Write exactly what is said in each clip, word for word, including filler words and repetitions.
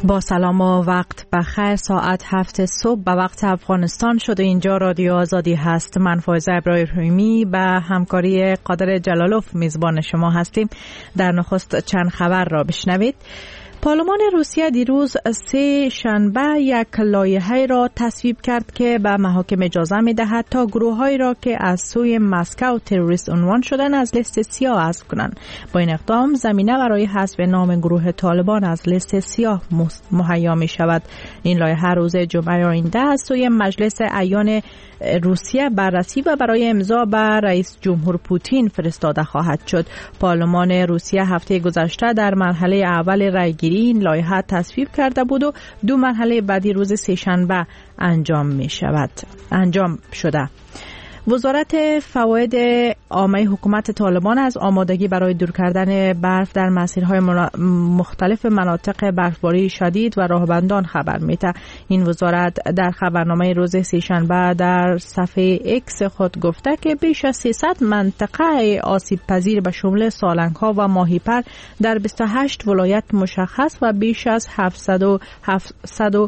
با سلام و وقت بخیر. ساعت هفت صبح به وقت افغانستان شد و اینجا رادیو آزادی هست. من فایزه ابراهیمی به همکاری قادر جلالوف میزبان شما هستیم. در نخست چند خبر را بشنوید. پارلمان روسیه دیروز سه شنبه یک لایحه را تصویب کرد که به محاکم اجازه می دهد تا گروه‌هایی را که از سوی مسکو تروریست عنوان شدن از لیست سیاه حذف کنند. با این اقدام زمینه برای حذف نام گروه طالبان از لیست سیاه مهیا می شود. این لایحه روز جمعه آینده از سوی مجلس اعیان روسیه بررسی و برای امضا به رئیس جمهور پوتین فرستاده خواهد شد. پارلمان روسیه هفته گذشته در مرحله اول رأیگیری این لایحه تصویب کرده بود و دو مرحله بعدی روز سه‌شنبه انجام می شود انجام شده. وزارت فواید عامه حکومت طالبان از آمادگی برای دور کردن برف در مسیرهای مختلف مناطق برفباری شدید و راهبندان خبر میده. این وزارت در خبرنامه روز سه‌شنبه در صفحه ایکس خود گفته که بیش از سیصد منطقه آسیب پذیر به شمول سالنگ‌ها و ماهیپر در بیست و هشت ولایت مشخص و بیش از هفتصد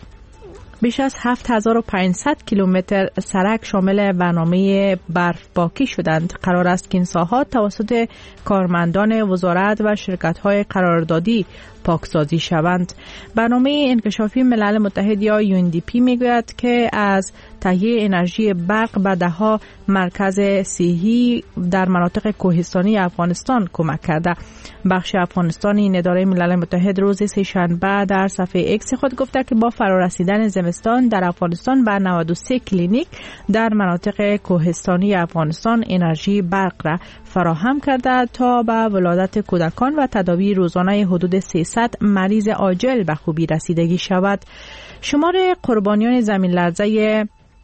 بیش از هفت هزار و پانصد کیلومتر سرک شامل برنامه برفپاکی شدند. قرار است که این ساحات توسط کارمندان وزارت و شرکت‌های قراردادی پاکسازی شوند. برنامه انکشافی ملل متحد یا یو ان دی پی میگوید که از تهیه انرژی برق به دهها مرکز صحی در مناطق کوهستانی افغانستان کمک کرده. بخش افغانستانی این اداره ملل متحد روز سه‌شنبه در صفحه ایکس خود گفته که با فرارسیدن زمستان در افغانستان به نود و سه کلینیک در مناطق کوهستانی افغانستان انرژی برق را فراهم کرده تا به ولادت کودکان و تداوی روزانه حدود سیصد مریض عاجل به خوبی رسیدگی شود. شمار قربانیان زمین لرزه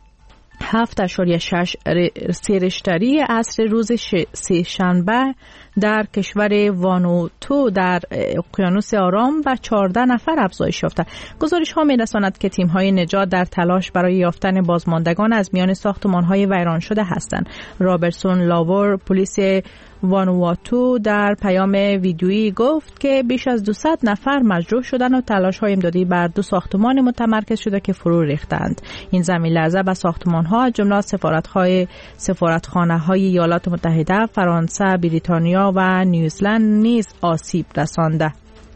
هفت اشاریه شش ریشتری عصر روز سه‌شنبه در کشور وانوتو در اقیانوس آرام به چهارده نفر افزایش یافته. گزارش ها می رساند که تیم های نجات در تلاش برای یافتن بازماندگان از میان ساختمان های ویران شده هستند. رابرتسون لاور پلیس وانواتو در پیام ویدیویی گفت که بیش از دویست نفر مجروح شدند و تلاش های امدادی بر دو ساختمان متمرکز شده که فرو ریختند. این زمین لرزه به ساختمان ها جمله سفارت‌های سفارتخانه های ایالات متحده، فرانسه، بریتانیا و نیوزلند نیز آسیب رسانده.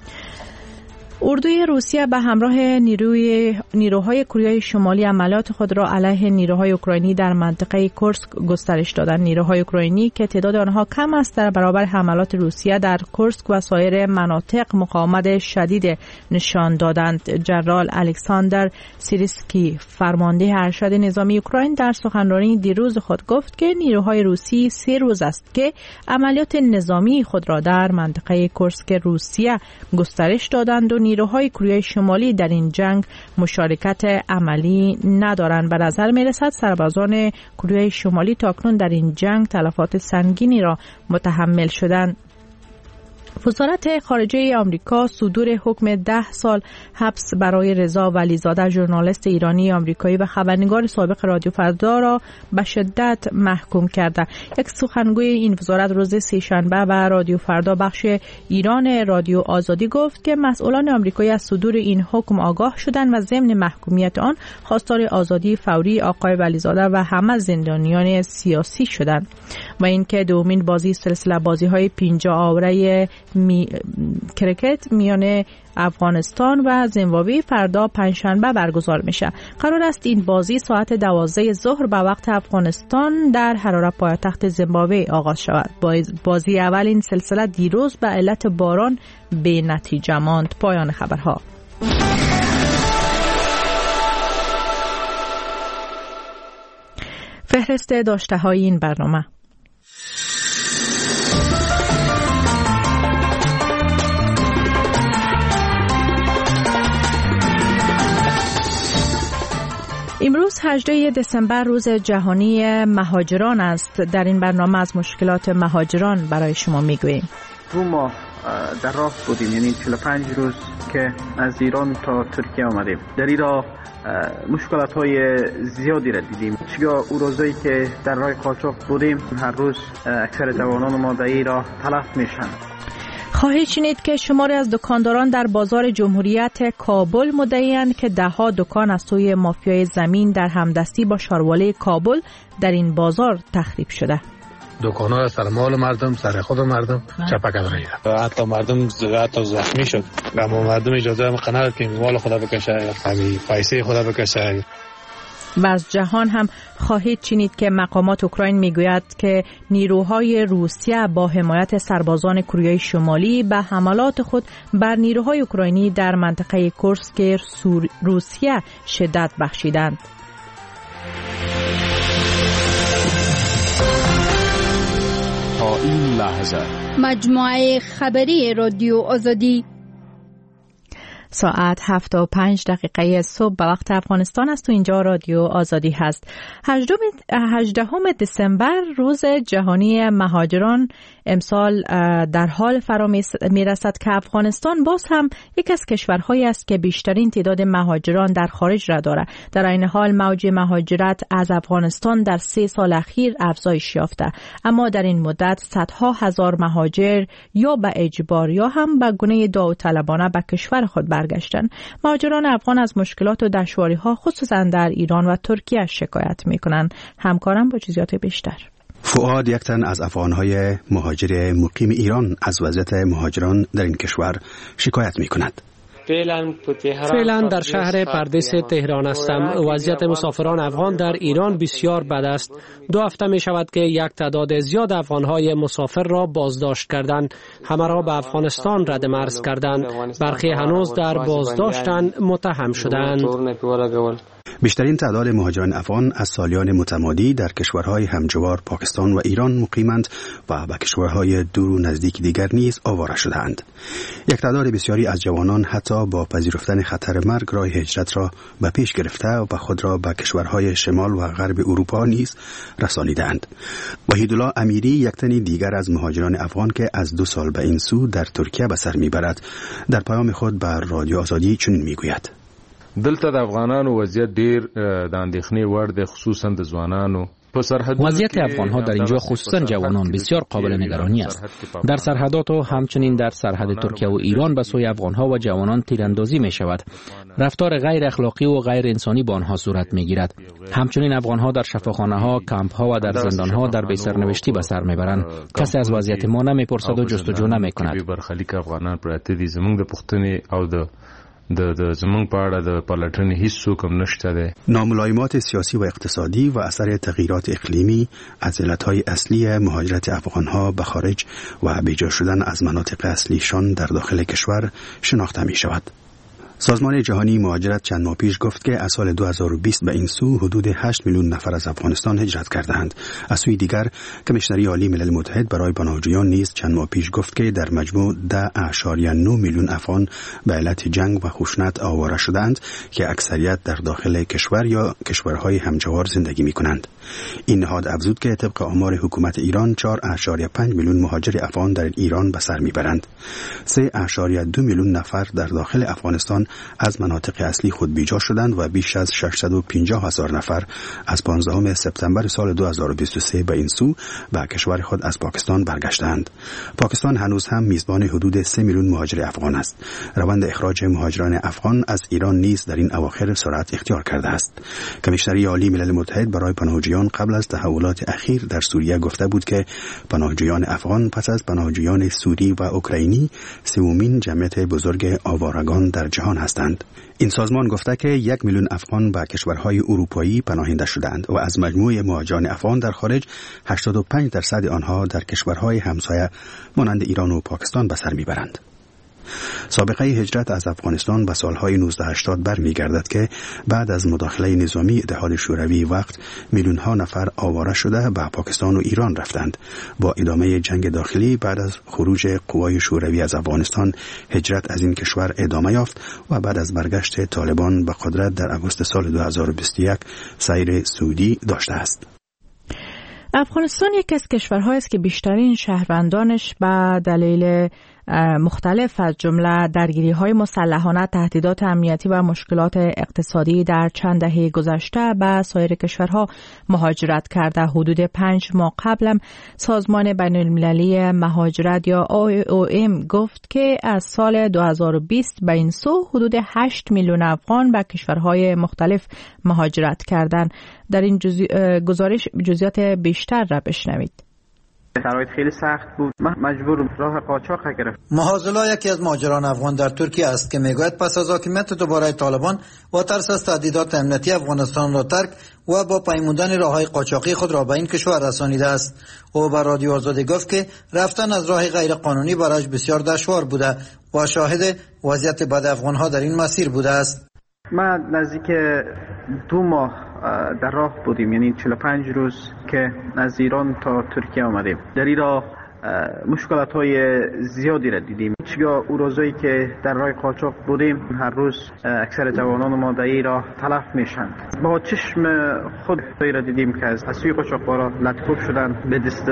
اردوی روسیه به همراه نیروی نیروهای کره شمالی عملیات خود را علیه نیروهای اوکراینی در منطقه کورسک گسترش دادند. نیروهای اوکراینی که تعداد آنها کم است در برابر حملات روسیه در کورسک و سایر مناطق مقاومت شدید نشان دادند. جنرال الکساندر سیریسکی فرمانده ارشد نظامی اوکراین در سخنرانی دیروز خود گفت که نیروهای روسی سه روز است که عملیات نظامی خود را در منطقه کورسک روسیه گسترش دادند و نیروهای کره شمالی در این جنگ مشارکت عملی ندارند. به نظر می رسد سربازان کره شمالی تاکنون در این جنگ تلفات سنگینی را متحمل شدند. وزارت خارجه آمریکا صدور حکم ده سال حبس برای رضا ولیزاده ژورنالیست ایرانی آمریکایی و خبرنگار سابق رادیو فردا را به شدت محکوم کرده. یک سخنگوی این وزارت روز سه‌شنبه به رادیو فردا بخش ایران رادیو آزادی گفت که مسئولان آمریکایی از صدور این حکم آگاه شدند و ضمن محکومیت آن خواستار آزادی فوری آقای ولیزاده و همه زندانیان سیاسی شدند و اینکه دومین بازی سلسله بازی‌های پنجاه آوره می... کرکت میان افغانستان و زیمبابوه فردا پنجشنبه برگزار میشه. قرار است این بازی ساعت دوازده ظهر به وقت افغانستان در حراره پایتخت زیمبابوه آغاز شود. بازی اول این سلسله دیروز به علت باران به نتیجه ماند. پایان خبرها. فهرست داشته های این برنامه. امروز هجدهم دسامبر روز جهانی مهاجران است. در این برنامه از مشکلات مهاجران برای شما میگوییم. دو ماه در راه بودیم، یعنی چهل و پنج روز که از ایران تا ترکیه آمدیم. در این راه مشکلات های زیادی را دیدیم. چگاه او روزایی که در راه قاچاق بودیم، هر روز اکثر جوانان ما در این راه تلف میشن. خواهید شنید که شماری از دکانداران در بازار جمهوریت کابل مدعی‌اند که ده‌ها دکان از سوی مافیای زمین در همدستی با شارواله کابل در این بازار تخریب شده. دکان‌ها سر مال مردم، سر خود مردم چپک کردن. حتی مردم حتی زخمی شد. اما مردم اجازه هم قناعت که مال خدا بکشه، همین پیسه خدا بکشه. و از جهان هم خواهید شنید که مقامات اوکراین میگوید که نیروهای روسیه با حمایت سربازان کره شمالی به حملات خود بر نیروهای اوکراینی در منطقه کورسک روسیه شدت بخشیدند. تا این لحظه مجموعه خبری رادیو آزادی ساعت هفت و پنج دقیقه صبح به وقت افغانستان است و اینجا رادیو آزادی هست. هجدهم دسامبر روز جهانی مهاجران امسال در حال فرا می رسد که افغانستان باز هم یک از کشورهایی است که بیشترین تعداد مهاجران در خارج را دارد. در این حال موج مهاجرت از افغانستان در سه سال اخیر افزایش یافته، اما در این مدت صدها هزار مهاجر یا به اجبار یا هم به گونه داوطلبانه به کشور خود برگشتن. مهاجران افغان از مشکلات و دشواری‌ها خصوصا در ایران و ترکیه شکایت می‌کنند. همکارم با جزئیات بیشتر. فؤاد، یک تن از افغان‌های مهاجر مقیم ایران، از وضعیت مهاجران در این کشور شکایت می‌کند. فعلا در شهر پردیس تهران هستم. وضعیت مسافران افغان در ایران بسیار بد است. دو هفته می شود که یک تعداد زیاد افغانهای مسافر را بازداشت کردند. همه را به افغانستان رد مرز کردند. برخی هنوز در بازداشتن متهم شدند. بیشترین تعداد مهاجران افغان از سالیان متمادی در کشورهای همجوار پاکستان و ایران مقیمند و به کشورهای دور و نزدیک دیگر نیز آواره شده‌اند. یک تعداد بسیاری از جوانان حتی با پذیرفتن خطر مرگ راه هجرت را به پیش گرفته و به خود را به کشورهای شمال و غرب اروپا نیز رسانیدند. وحیدالله امیری، یک تن دیگر از مهاجران افغان که از دو سال به این سو در ترکیه به سر میبرد، در پیام خود بر رادیو آزادی چنین میگوید: دلته د افغانانو وضعیت ډیر د اندېښنې وړ دی، خصوصا د ځوانانو. وضعیت افغان‌ها در اینجا خصوصا جوانان بسیار قابل نگرانی است. در سرحدات و همچنین در سرحد ترکیه و ایران به سوی افغان‌ها و جوانان تیراندازی می شود. رفتار غیر اخلاقی و غیر انسانی با آنها صورت می گیرد. همچنین افغان‌ها در شفاخانه‌ها، کمپ‌ها و در زندان‌ها در بی سرنوشتی به سر میبرند. کسی از وضعیت ما نمیپرسد و جستجو نمی‌کند. برخلیک افغانان پراته دي، زموږ د پوښتنې او د د د زمونږ په اړه د پلټنې هیڅ څوک هم نشته دی. ناملایمات سیاسی و اقتصادی و اثر تغییرات اقلیمی از علتهای اصلی مهاجرت افغانها به خارج و بیجا شدن از مناطق اصلیشان در داخل کشور شناخته می شود. سازمان جهانی مهاجرت چند ماه پیش گفت که از سال دو هزار و بیست به این سو حدود هشت میلیون نفر از افغانستان هجرت کردند. از سوی دیگر کمیشنری عالی ملل متحد برای پناهجویان نیز چند ماه پیش گفت که در مجموع ده اعشاریه نه میلیون افغان به علت جنگ و خشونت آواره شدند که اکثریت در داخل کشور یا کشورهای همجوار زندگی می‌کنند. این نهاد افزود که طبق آمار حکومت ایران چهار اعشاریه پنج میلیون مهاجر افغان در ایران به سر میبرند. سه اعشاریه دو میلیون نفر در داخل افغانستان از مناطق اصلی خود بیجا شدند و بیش از ششصد و پنجاه هزار نفر از پانزدهم سپتامبر سال دو هزار و بیست و سه به این سو به کشور خود از پاکستان برگشتند. پاکستان هنوز هم میزبان حدود سه میلیون مهاجر افغان است. روند اخراج مهاجران افغان از ایران نیز در این اواخر سرعت اختیار کرده است. کمیشنری عالی ملل متحد برای پناهجویان قبل از تحولات اخیر در سوریه گفته بود که پناهجویان افغان پس از پناهجویان سوری و اوکراینی سومین جمعیت بزرگ آوارگان در جهان هستند. این سازمان گفته که یک میلیون افغان به کشورهای اروپایی پناهنده شدند و از مجموع مهاجران افغان در خارج هشتاد و پنج درصد آنها در کشورهای همسایه مانند ایران و پاکستان به سر میبرند. سابقه هجرت از افغانستان به سالهای نوزده هشتاد برمیگردد که بعد از مداخله نظامی اتحاد شوروی وقت میلیون ها نفر آواره شده به پاکستان و ایران رفتند. با ادامه جنگ داخلی بعد از خروج قوای شوروی از افغانستان، هجرت از این کشور ادامه یافت و بعد از برگشت طالبان به قدرت در آگوست سال دو هزار و بیست و یک سیر سعودی داشته است. افغانستان یک از کشورهایی است که بیشترین شهروندانش به دلیل مختلف از جمله درگیری های مسلحانه، تهدیدات امنیتی و مشکلات اقتصادی در چند دهه گذشته به سایر کشورها مهاجرت کرده. حدود پنج ماه قبل سازمان بین المللی مهاجرت یا آی او ام گفت که از سال دو هزار و بیست به این سو حدود هشت میلیون افغان به کشورهای مختلف مهاجرت کردند. در این جزی... گزارش جزئیات بیشتر را بشنوید. شرایط خیلی سخت بود. من مجبور راه قاچاق گرفتم. مهاجلا یکی از مهاجران افغان در ترکیه است که میگوید پس از حاکمیت دوباره طالبان و ترس از تهدیدات امنیتی افغانستان را ترک و با پیمودن راههای قاچاقی خود را به این کشور رسانیده است. او به رادیو آزادی گفت که رفتن از راه غیر قانونی برایش بسیار دشوار بوده و شاهد وضعیت بد افغانها در این مسیر بوده است. ما نزدیک دو ماه در راه بودیم، یعنی چهل و پنج روز که از ایران تا ترکیه آمدیم. در این راه مشکلات های زیادی را دیدیم. چگاه او روزایی که در راه قاچاق بودیم هر روز اکثر جوانان ما در این راه تلف میشند. با چشم خود را دیدیم که از سوی قاچاقبرا لطکوب شدند، به دست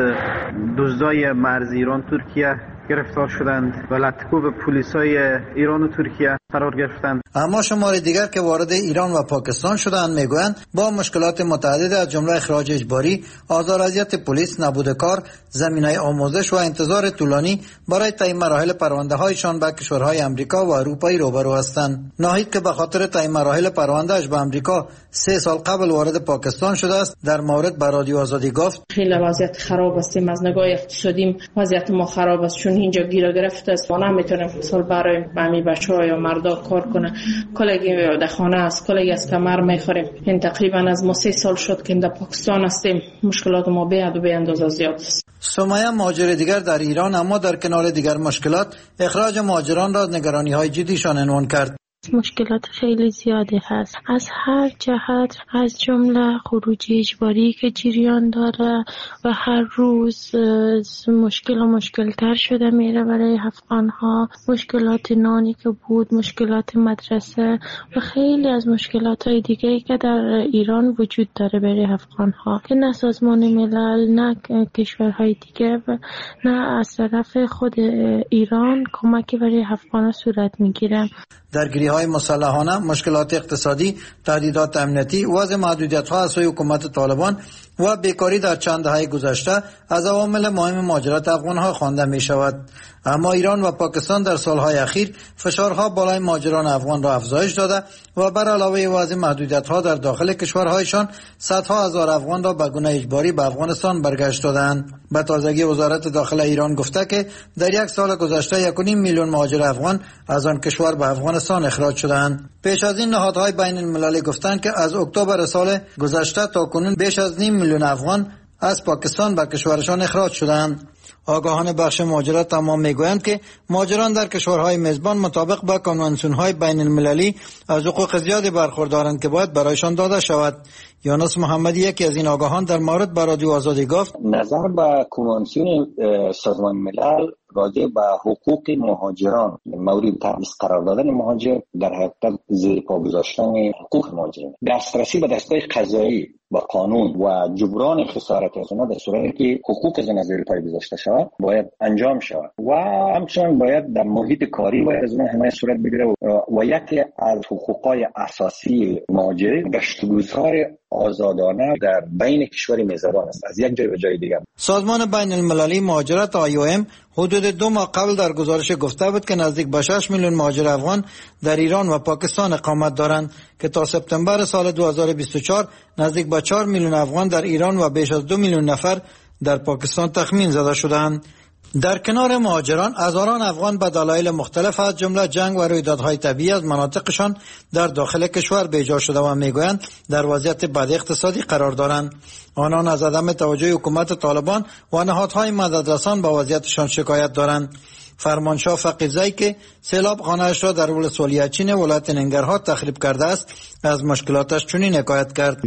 دزدای مرز ایران ترکیه گرفتار شدند و لطکوب پلیسای ایران و ترکیه قرار گرفتند. اما شمار دیگر که وارد ایران و پاکستان شدند میگویند با مشکلات متعدد از جمله اخراج اجباری، آزار اذیت پلیس، نبود کار، زمینهای آموزش و انتظار طولانی برای طی مراحل پرونده هایشان به کشورهای امریکا و اروپایی روبرو هستند. ناهید که به خاطر طی مراحل پروندهش به امریکا سه سال قبل وارد پاکستان شده است، در مورد به رادیو آزادی گفت خیلی وضعیت خراب است. از نگاه اقتصادی وضعیت ما خراب است، چون اینجا گیر گرفته است. ما نمیتونیم مثلا برای همین بچه‌ها یا مردا کار کنه. کلگی در خانه است، کلگی از کمر میخوریم. این تقریبا از ما سه سال شد که در پاکستان هستیم. مشکلات ما به حد و به اندازه زیاد است. سمیه مهاجر دیگر در ایران، اما در کنار دیگر مشکلات اخراج مهاجران را نگرانی‌های جدیشان عنوان کرد. مشکلات خیلی زیادی هست از هر جهت، از جمله خروج اجباری که جریان داره و هر روز مشکل و مشکل تر شده میره برای افغان ها. مشکلات نانی که بود، مشکلات مدرسه و خیلی از مشکلات های دیگه که در ایران وجود داره برای افغان ها که نه سازمان ملل نه کشورهای دیگه و نه از طرف خود ایران کمکی برای افغان ها صورت میگیره. درگیری‌های مسلحانه، مشکلات اقتصادی، تهدیدات امنیتی، وضع محدودیت‌ها از سوی حکومت طالبان و بیکاری در چند دهه گذشته از عوامل مهم مهاجرت افغان‌ها خوانده می‌شود. اما ایران و پاکستان در سالهای اخیر فشارها بالای مهاجران افغان را افزایش داده و بر علاوه وضع محدودیت‌ها در داخل کشورهایشان صدها هزار افغان را به گونه اجباری به افغانستان برگشتاندند. به تازگی وزارت داخله ایران گفته که در یک سال گذشته یک و نیم میلیون مهاجر افغان از آن کشور به افغانستان اخراج شدند. پیش از این نهادهای بین المللی گفتند که از اکتبر سال گذشته تا کنون بیش از نیم میلیون افغان از پاکستان به کشورشان اخراج شدند. آگاهان بخش مهاجرت تمام میگویند که مهاجران در کشورهای میزبان مطابق با کنوانسیون‌های بین المللی از حقوق زیادی برخوردارند که باید برایشان داده شود. یونس محمدی یکی از این آگاهان در مورد به رادیو آزادی گفت نظر به کنوانسیون سازمان ملل راجع به حقوق مهاجران، مورد تبعیض قرار دادن مهاجر در حقیقت زیر پا گذاشتن حقوق مهاجران، دسترسی به دستگاه قضایی با قانون و جبران خسارت از اونها در صورتی که حقوق از زیر پای گذاشته شود باید انجام شود و همچنین باید در محیط کاری باید از اونها حمایت صورت بگیره و یکی از حقوقهای اساسی مهاجرین گشت و گذار آزادانه در بین کشور میزبان است، از یک جای به جای دیگر. سازمان بین المللی مهاجرت آی او ام حدود دو ماه قبل در گزارش گفته بود که نزدیک به شش میلیون مهاجر افغان در ایران و پاکستان اقامت دارند که تا سپتامبر سال دو هزار و بیست و چهار نزدیک به چهار میلیون افغان در ایران و بیش از دو میلیون نفر در پاکستان تخمین زده شدند. در کنار مهاجران، هزاران افغان به دلایل مختلف از جمله جنگ و رویدادهای طبیعی از مناطقشان در داخل کشور بیجا شده و میگویند در وضعیت بد اقتصادی قرار دارند. آنان از عدم توجه حکومت طالبان و نهادهای مددرسان به وضعیتشان شکایت دارند. فرمانشاه فقیزی که سیلاب خانه‌اش را در ولایت ولیعچین ولایت ننگرهار تخریب کرده است از مشکلاتش چنین حکایت کرد.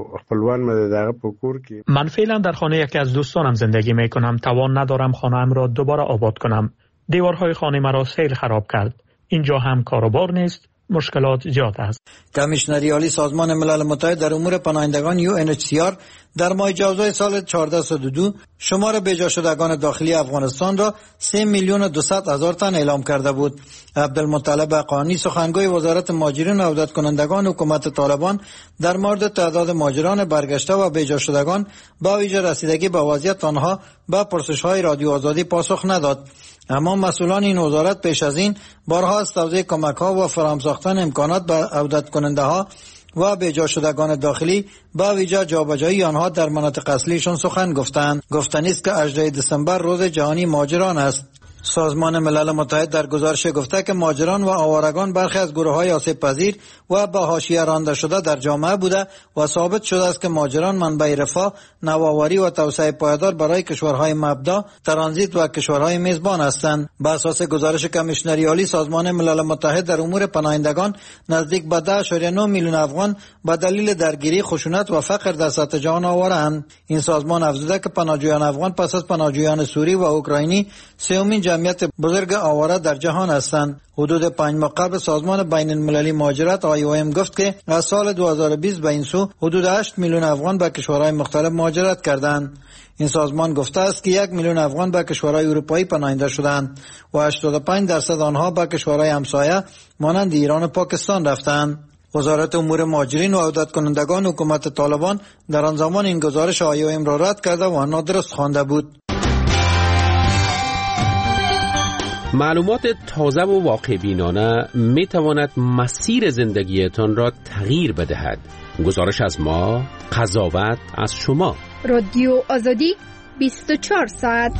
من فعلا در خانه یکی از دوستانم زندگی می کنم. توان ندارم خانه‌ام را دوباره آباد کنم. دیوارهای خانه مرا سیل خراب کرد. اینجا هم کاروبار نیست. مشکلات زیاد است. کمیشنری عالی سازمان ملل متحد در امور پناهندگان یو ان اچ سی آر در ماه جوزای سال چهارده صد و دو شمار بیجا شدگان داخلی افغانستان را سه میلیون و دویست هزار تن اعلام کرده بود. عبدالمطلب حقانی سخنگوی وزارت مهاجرین و عودت کنندگان حکومت طالبان در مورد تعداد مهاجران برگشته و بیجا شدگان با ویژه رسیدگی به وضعیت آنها به پرسش‌های رادیو آزادی پاسخ نداد. اما مسئولان این وزارت پیش از این بارها از توزیع کمک‌ها و فراهم ساختن امکانات به عودت کننده‌ها و بیجا شدگان داخلی با ویژه جابجایی آنها در مناطق اصلیشان سخن گفتند. گفتنی است که هجدهم دسامبر روز جهانی مهاجران است. سازمان ملل متحد در گزارش گفته که مهاجران و آوارگان برخی از گروه‌های آسیب پذیر و به حاشیه رانده شده در جامعه بوده و ثابت شده است که مهاجران منبع رفاه، نوآوری و توسعه پایدار برای کشورهای مبدا، ترانزیت و کشورهای میزبان هستند. به اساس گزارش کمیشنری عالی سازمان ملل متحد در امور پناهندگان، نزدیک به ده و نه میلیون افغان به دلیل درگیری، خشونت و فقر در سطح جهان آواره‌اند. این سازمان افزوده که پناهجویان افغان پس از پناهجویان سوری و اوکراینی سومین جمعیت بزرگ آواره در جهان هستند. حدود پنج ماه قبل سازمان بین المللی مهاجرت آی او ام گفت که از سال دو هزار و بیست به این سو حدود هشت میلیون افغان به کشورهای مختلف مهاجرت کردند. این سازمان گفته است که یک میلیون افغان به کشورهای اروپایی پناهنده شدند و هشتاد و پنج درصد آنها به کشورهای همسایه مانند ایران و پاکستان رفتند. وزارت امور مهاجرین و عودت کنندگان حکومت طالبان در آن زمان این گزارش آی او ام را رد کرده و نادرست خوانده بود. معلومات تازه و واقع بینانه می تواند مسیر زندگیتان را تغییر بدهد. گزارش از ما، قضاوت از شما. رادیو آزادی بیست و چهار ساعت.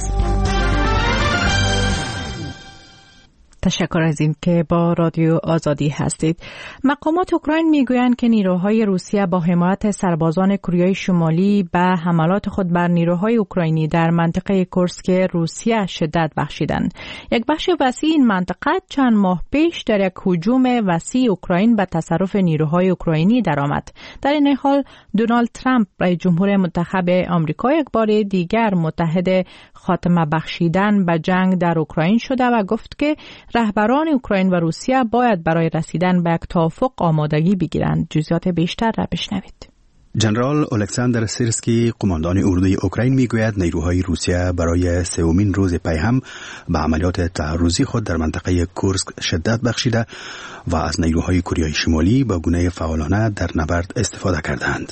تشکر از این که با رادیو آزادی هستید. مقامات اوکراین میگویند که نیروهای روسیه با حمایت سربازان کره شمالی به حملات خود بر نیروهای اوکراینی در منطقه کورسک روسیه شدت بخشیدند. یک بخش وسیع این منطقه چند ماه پیش در یک هجوم وسیع اوکراین به تصرف نیروهای اوکراینی درآمد. در این حال دونالد ترامپ رئیس جمهور منتخب آمریکا یک بار دیگر متحد خاتمه بخشیدن به جنگ در اوکراین شده و گفت که رهبران اوکراین و روسیه باید برای رسیدن به یک توافق آمادگی بگیرند. جزئیات بیشتر را بشنوید. جنرال الکساندر سیرسکی قماندان اردوی اوکراین میگوید نیروهای روسیه برای سومین روز پی هم به عملیات تعرضی خود در منطقه کورسک شدت بخشیده و از نیروهای کره شمالی به گونه فعالانه در نبرد استفاده کردند.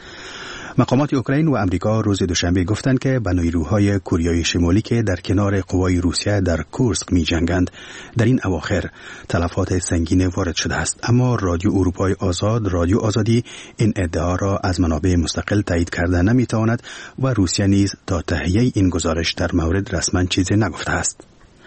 مقامات اوکراین و امریکا روز دوشنبه گفتند که به نیروهای کره شمالی که در کنار قوای روسیه در کورسک می جنگند در این اواخر تلفات سنگین وارد شده است، اما رادیو اروپای آزاد رادیو آزادی این ادعا را از منابع مستقل تایید کرده نمی تواند و روسیه نیز تا تهیه این گزارش در مورد رسما چیزی نگفته است.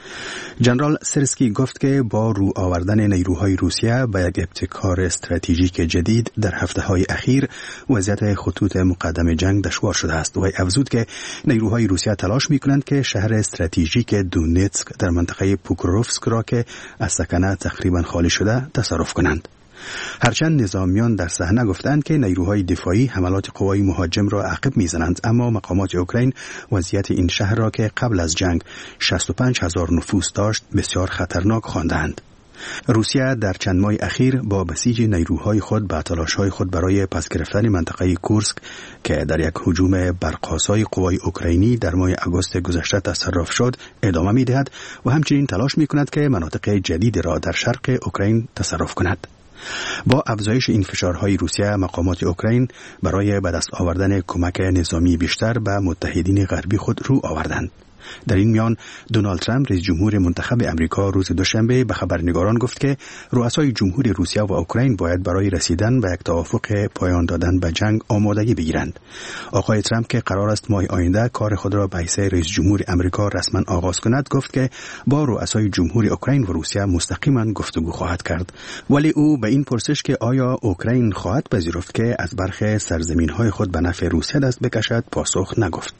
جنرال سرسکی گفت که با رو آوردن نیروهای روسیه به یک ابتکار استراتژیک جدید در هفته‌های اخیر وضعیت خطوط مقدم جنگ دشوار شده است و افزود که نیروهای روسیه تلاش می‌کنند که شهر استراتژیک دونتسک در منطقه پوکروفسک را که از سکنه تقریبا خالی شده تصرف کنند. هرچند نظامیان در صحنه گفتند که نیروهای دفاعی حملات قوای مهاجم را عقب میزنند، اما مقامات اوکراین وضعیت این شهر را که قبل از جنگ شصت و پنج هزار نفوس داشت بسیار خطرناک خواندند. روسیه در چند ماه اخیر با بسیج نیروهای خود به تلاش‌های خود برای پس گرفتن منطقه کورسک که در یک هجوم برق‌آسای قوای اوکراینی در ماه آگوست گذشته تصرف شد ادامه می‌دهد و همچنین تلاش می‌کند که مناطق جدید را در شرق اوکراین تصرف کند. با افزایش این فشارهای روسیه مقامات اوکراین برای به دست آوردن کمک نظامی بیشتر به متحدین غربی خود رو آوردند. در این میان دونالد ترامپ رئیس جمهور منتخب امریکا روز دوشنبه به خبرنگاران گفت که رؤسای جمهور روسیه و اوکراین باید برای رسیدن به یک توافق پایان دادن به جنگ آمادگی بگیرند. آقای ترامپ که قرار است ماه آینده کار خود را به حیث رئیس جمهور امریکا رسما آغاز کند گفت که با رؤسای جمهور اوکراین و روسیه مستقیما گفتگو خواهد کرد، ولی او به این پرسش که آیا اوکراین خواهد پذیرفت که از برخی سرزمین‌های خود به نفع روسیه دست بکشد پاسخ نگفت.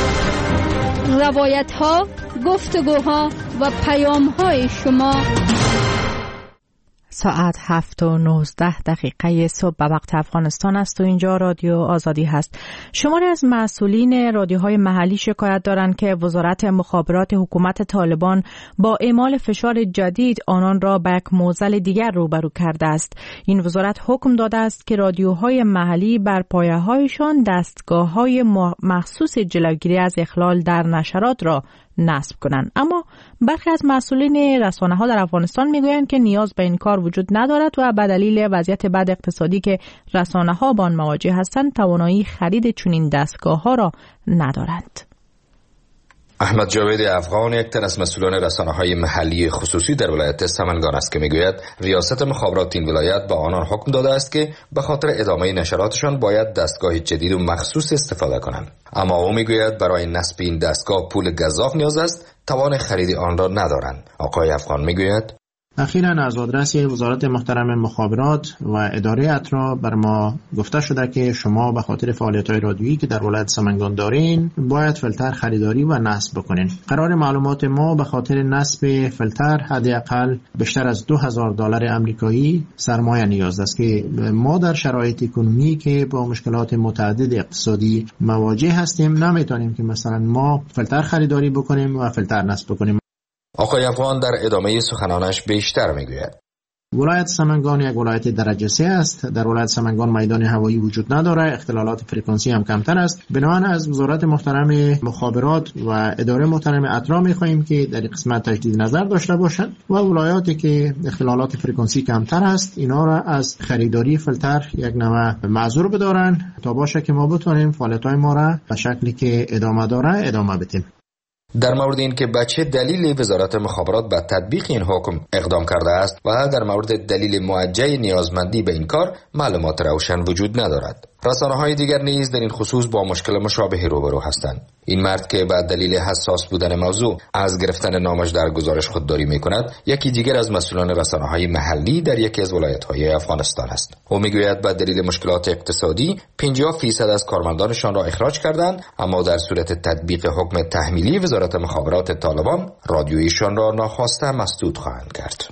روایت ها، گفتگوها و پیام های شما. ساعت هفت و نوزده دقیقه صبح به وقت افغانستان است و اینجا رادیو آزادی هست. شماری از مسئولین رادیوهای محلی شکایت دارند که وزارت مخابرات حکومت طالبان با اعمال فشار جدید آنان را به یک معضل دیگر روبرو کرده است. این وزارت حکم داده است که رادیوهای محلی بر پایه‌هایشان دستگاه‌های مخصوص جلوگیری از اخلال در نشرات را نصب کنند. اما برخی از مسئولین رسانه‌ها در افغانستان میگویند که نیاز به این کار وجود ندارد و به دلیل وضعیت بد اقتصادی که رسانه‌ها با آن مواجه هستند توانایی خرید چنین دستگاه‌ها را ندارند. احمد جاوید افغان یک تن از مسئولان رسانه‌های محلی خصوصی در ولایت سمنگان است که میگوید ریاست مخابرات این ولایت با آنان حکم داده است که به خاطر ادامه نشراتشان باید دستگاه جدید و مخصوص استفاده کنند. اما او میگوید برای نصب این دستگاه پول گزاف نیاز است، توان خرید آن را ندارند. آقای افغان میگوید اخیراً از آدرس وزارت محترم مخابرات و اداره اطراع بر ما گفته شده که شما به خاطر فعالیت‌های رادیویی که در ولایت سمنگان دارین باید فیلتر خریداری و نصب بکنین. قرار معلومات ما به خاطر نصب فیلتر حداقل بیشتر از دو هزار دلار آمریکایی سرمایه نیاز است که ما در شرایط اکنومی که با مشکلات متعدد اقتصادی مواجه هستیم نمیتونیم که مثلا ما فیلتر خریداری بکنیم و فیلتر نصب بکنیم. آقای افغان در ادامه سخنانش بیشتر میگوید ولایت سمنگان یک ولایت درجه سه است. در ولایت سمنگان میدان هوایی وجود نداره، اختلالات فرکانسی هم کمتر است. بنابراین از وزارت محترم مخابرات و اداره محترم اطراع میخواهیم که در قسمت تجدید نظر داشته باشند و ولایاتی که اختلالات فرکانسی کمتر است اینا را از خریداری فیلتر یک نوع معذور بدارن تا باشه که ما بتونیم فعالیت‌های ما را به شکلی که ادامه داره ادامه بدیم. در مورد این که به چه دلیل وزارت مخابرات به تطبیق این حکم اقدام کرده است و در مورد دلیل موجه نیازمندی به این کار معلومات روشن وجود ندارد. رسانه‌های دیگر نیز در این خصوص با مشکل مشابه روبرو هستند. این مرد که به دلیل حساس بودن موضوع از گرفتن نامش در گزارش خودداری می‌کند، یکی دیگر از مسئولان رسانه‌های محلی در یکی از ولایت‌های افغانستان است. او می‌گوید به دلیل مشکلات اقتصادی پنجاه درصد از کارمندانشان را اخراج کردند، اما در صورت تطبیق حکم تحمیلی وزارت مخابرات طالبان رادیویشان را ناخواسته مسدود خواهند کرد.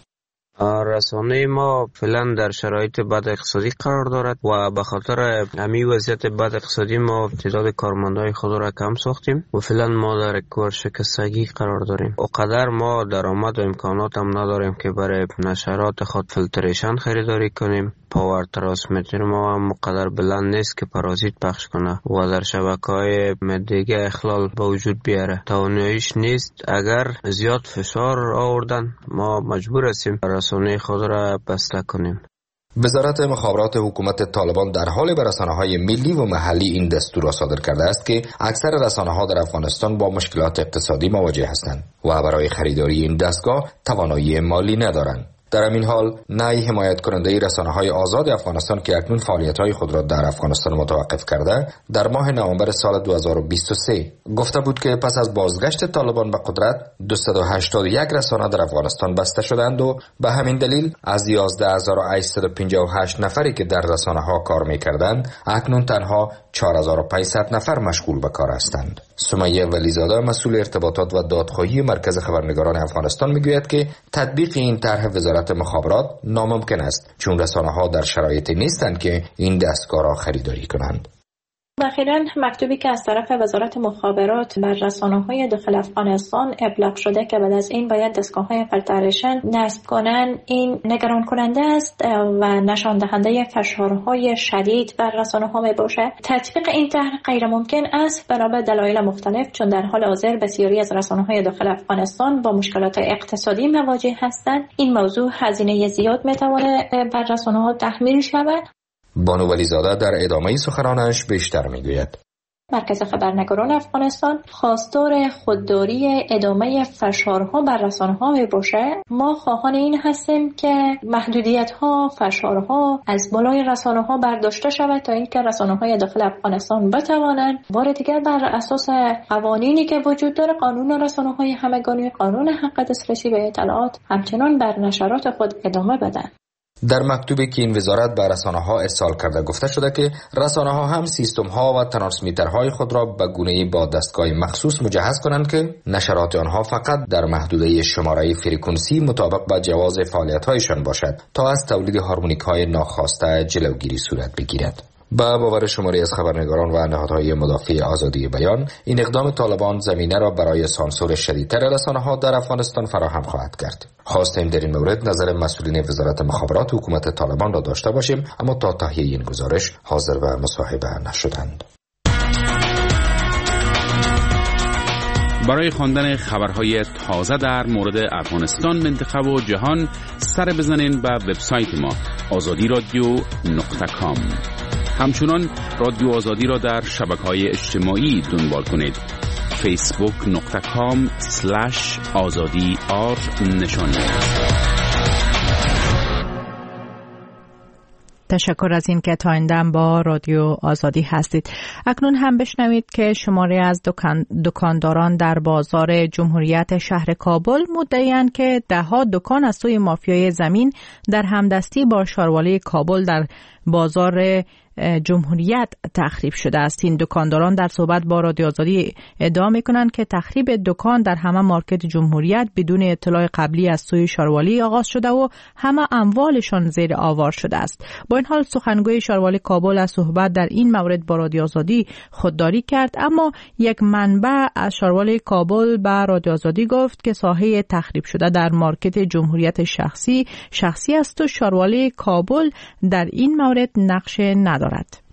رسانه ما فعلا در شرایط بد اقتصادی قرار دارد و به خاطر همین وضعیت بد اقتصادی ما تعداد کارمندای خود را کم ساختیم و فعلا ما در یک ورشکستگی قرار داریم. اقدر ما درآمد و امکانات هم نداریم که برای نشرات خود فیلتریشن خریداری کنیم. پاور ترانسمیتر ما هم مقدر بلند نیست که پارازیت پخش کنه و در شبکه‌های دیگه اخلال به وجود بیاره. تواناییش نیست. اگر زیاد فشار آوردن ما مجبور هستیم رسانه خود را بسته کنیم. وزارت مخابرات حکومت طالبان در حال به رسانه‌های ملی و محلی این دستور را صادر کرده است که اکثر رسانه‌ها در افغانستان با مشکلات اقتصادی مواجه هستند و برای خریداری این دستگاه توانایی مالی ندارند. در همین حال نای حمایت کننده رسانه‌های آزاد افغانستان که اکنون فعالیت‌های خود را در افغانستان متوقف کرده در ماه نوامبر سال دو هزار و بیست و سه گفته بود که پس از بازگشت طالبان به قدرت دویست و هشتاد و یک رسانه در افغانستان بسته شدند و به همین دلیل از یازده هزار و هشتصد و پنجاه و هشت نفری که در رسانه‌ها کار می‌کردند اکنون تنها چهار هزار و پانصد نفر مشغول به کار هستند. سمیه ولیزاده مسئول ارتباطات و دادخواهی مرکز خبرنگاران افغانستان میگوید که تطبیق این طرح وزارت مخابرات ناممکن است چون رسانه‌ها در شرایطی نیستند که این دستگاه را خریداری کنند. اخیراً مکتوبی که از طرف وزارت مخابرات بر رسانه‌های داخل افغانستان ابلاغ شده که بعد از این باید دستگاه‌های فیلتریشن نصب کنند، این نگران کننده است و نشان دهنده فشارهای شدید بر رسانه‌ها میباشد. تطبیق این طرح غیر ممکن است بنا به دلایل مختلف، چون در حال حاضر بسیاری از رسانه‌های داخل افغانستان با مشکلات اقتصادی مواجه هستند. این موضوع هزینه زیاد میتواند بر رسانه‌ها تحمیل شود. بانو ولیزاده در ادامه سخنانش بیشتر میگوید مرکز خبرنگاران افغانستان خواستار خودداری ادامه فشارها بر رسانه‌ها میباشد. ما خواهان این هستیم که محدودیت‌ها، فشارها از بالای رسانه‌ها برداشته شود تا اینکه رسانه‌های داخل افغانستان بتوانند بار دیگر بر اساس قوانینی که وجود داره، قانون رسانه‌های همگانی، قانون حق دسترسی به اطلاعات، همچنان بر نشرات خود ادامه بدن. در مکتوبی که این وزارت به رسانه‌ها ارسال کرده گفته شده که رسانه‌ها هم سیستم‌ها و ترانسمیترهای خود را به گونه‌ای با دستگاه مخصوص مجهز کنند که نشرات آنها فقط در محدوده شماره فرکانسی مطابق با جواز فعالیت‌هایشان باشد تا از تولید هارمونیک‌های ناخواسته جلوگیری صورت بگیرد. با باور شماری از خبرنگاران و نهادهای مدافع آزادی بیان، این اقدام طالبان زمینه را برای سانسور شدیدتر رسانه‌ها در افغانستان فراهم خواهد کرد. خواستیم در این مورد نظر مسئولین وزارت مخابرات حکومت طالبان را داشته باشیم، اما تا تهیه این گزارش حاضر و مصاحبه نشدند. برای خواندن خبرهای تازه در مورد افغانستان، منطقه و جهان سر بزنین به وبسایت ما آزادی رادیو نقطه کام. همچنان رادیو آزادی را در شبکه‌های اجتماعی دنبال کنید. فیسبوک نقطه کام سلش آزادی آر نشانی. تشکر از این که تا این دم با رادیو آزادی هستید. اکنون هم بشنوید که شماری از دکان دکانداران در بازار جمهوریت شهر کابل مدعی‌اند که ده‌ها دکان از سوی مافیای زمین در همدستی با شاروالی کابل در بازار جمهوریت تخریب شده است. این دکانداران در صحبت با رادیو آزادی ادعا می‌کنند که تخریب دکان در همه مارکت جمهوریت بدون اطلاع قبلی از سوی شاروالی آغاز شده و همه اموالشان زیر آوار شده است. با این حال سخنگوی شاروالی کابل از صحبت در این مورد با رادیو آزادی خودداری کرد، اما یک منبع از شاروالی کابل به رادیو آزادی گفت که ساحه تخریب شده در مارکت جمهوریت شخصی شخصی است و شاروالی کابل در این مورد نقش ندارد.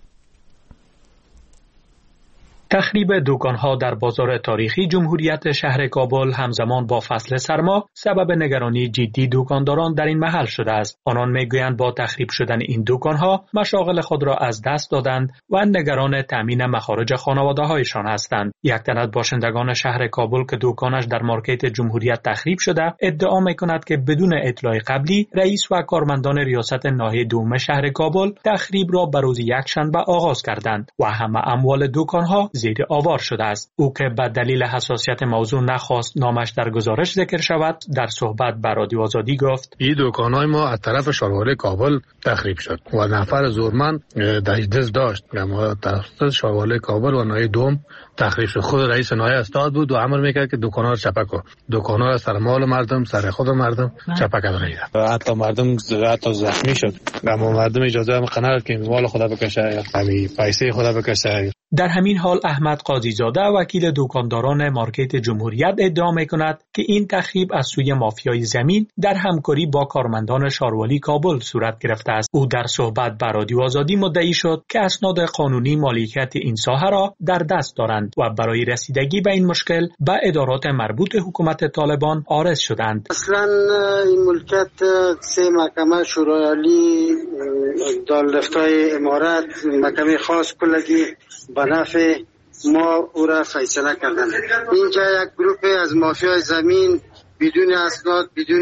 تخریب دکان‌ها در بازار تاریخی جمهوریت شهر کابل همزمان با فصل سرما سبب نگرانی جدی دکانداران در این محل شده است. آنان میگویند با تخریب شدن این دکان‌ها مشاغل خود را از دست دادند و نگران تامین مخارج خانواده‌هایشان هستند. یک تن از باشندگان شهر کابل که دکانش در مارکت جمهوریت تخریب شده ادعا می‌کند که بدون اطلاع قبلی رئیس و کارمندان ریاست ناحیه دوم شهر کابل تخریب را به روز یکشنبه آغاز کردند و همه اموال دکان‌ها زیر آوار شده است. او که به دلیل حساسیت موضوع نخواست نامش در گزارش ذکر شود، در صحبت با رادیو آزادی گفت: این دکان‌های ما از طرف شاروالی کابل تخریب شد و نفر زورمند در دست داشت. اما طرف شاروالی کابل و ناحیه دوم تخریب شد. خود رئیس ناحیه استاد بود و امر میکرد که دکان‌ها رو چپه کن. دکان‌ها را سر مال مردم، سر خود مردم چپه کردند. حتی مردم حتی زخمی شد. اما مردم اجازه هم قناعت که مال خدا بکشه، همین پیسه خدا بکشه. در همین حال احمد قاضی زاده وکیل دکانداران مارکت جمهوریت ادعا می‌کند که این تخریب از سوی مافیای زمین در همکاری با کارمندان شاروالی کابل صورت گرفته است. او در صحبت با رادیو آزادی مدعی شد که اسناد قانونی مالکیت این ساحه را در دست دارند و برای رسیدگی به این مشکل به ادارات مربوط حکومت طالبان عارض شدند. اصلا این ملکیت سه محکمه شورای دارالفتای امارات، محکمه خاص کلگی به نفع ما او را فیصله کردند. اینجا یک گروه از مافیای زمین بدون اسناد، بدون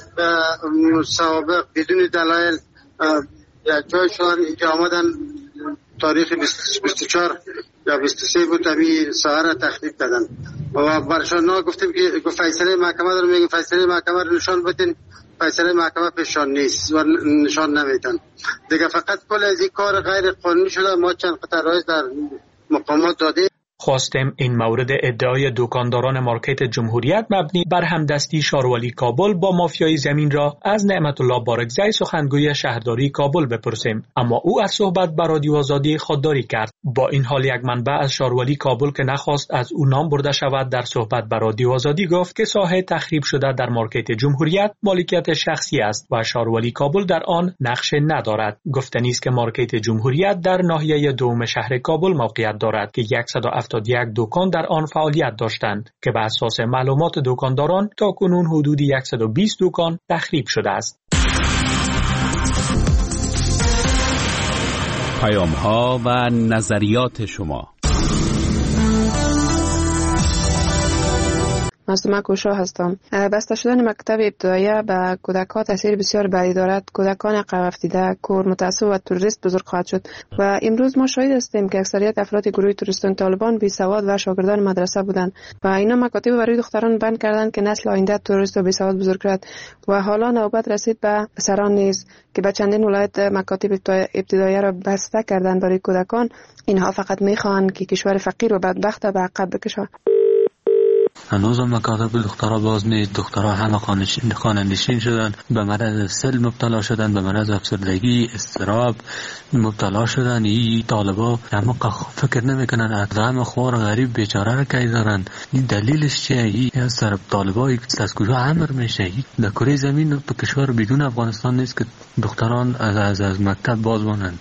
سوابق، بدون دلایل یک جایشان اینجا آمدن تاریخ بیست و چهار یا بیست و سه بود همین ساحه را تخریب کردن و برشان نا گفتیم که فیصله محکمه رو میگیم فیصله محکمه رو نشان بدین. فیصله محکمه پیشان نیست و نشان نمیدن دیگه. فقط کل از این کار غیر قانونی شده. ما چند قطع رایز در مقامات دادیم. خواستیم این مورد ادعای دکانداران مارکت جمهوریت مبنی بر همدستی شاروالی کابل با مافیای زمین را از نعمت الله بارکزی سخنگوی شهرداری کابل بپرسیم، اما او از صحبت با رادیو آزادی خودداری کرد. با این حال یک منبع از شاروالی کابل که نخواست از او نام برده شود در صحبت با رادیو آزادی گفت که ساحه تخریب شده در مارکت جمهوریت مالکیت شخصی است و شاروالی کابل در آن نقش ندارد. گفتنی است که مارکت جمهوریت در ناحیه دوم شهر کابل موقعیت دارد که صد و هفتاد یک دکان در آن فعالیت داشتند که بر اساس معلومات دکانداران تا کنون حدود صد و بیست دکان تخریب شده است. پیام‌ها و نظریات شما. معصومه کوشا هستم. بسته شدن مکتب ابتدایی به کودکان تاثیر بسیار بدی دارد. کودکان عقب افتاده، کور، متعصب و تروریست بزرگ خواهد شد و امروز ما شاهد هستیم که اکثریت افراد گروه تروریستان طالبان بی سواد و شاگردان مدرسه بودند و اینا مکاتب برای دختران بند کردند که نسل آینده تروریست و بی سواد بزرگ کرد و حالا نوبت رسید به پسران نیز که به چندین ولایت مکاتب ابتدایی را بسته کردند برای کودکان. اینها فقط میخواهند که کشور فقیر و بدبخت به عقب بکشند. هنوز هم مکاتب دخترها باز نیست. دخترها همه خانه‌نشین شدن، به مرض سل مبتلا شدن، به مرض افسردگی، اضطراب مبتلا شدن. این طالبا همه فکر نمیکنن ادغام خوار غریب بیچاره را کی دارن. این دلیلش چیه؟ این از طرف طالبای از کجا امر میشه؟ در کره زمین تو کشور بدون افغانستان نیست که دختران از از, از مکتب باز مانند.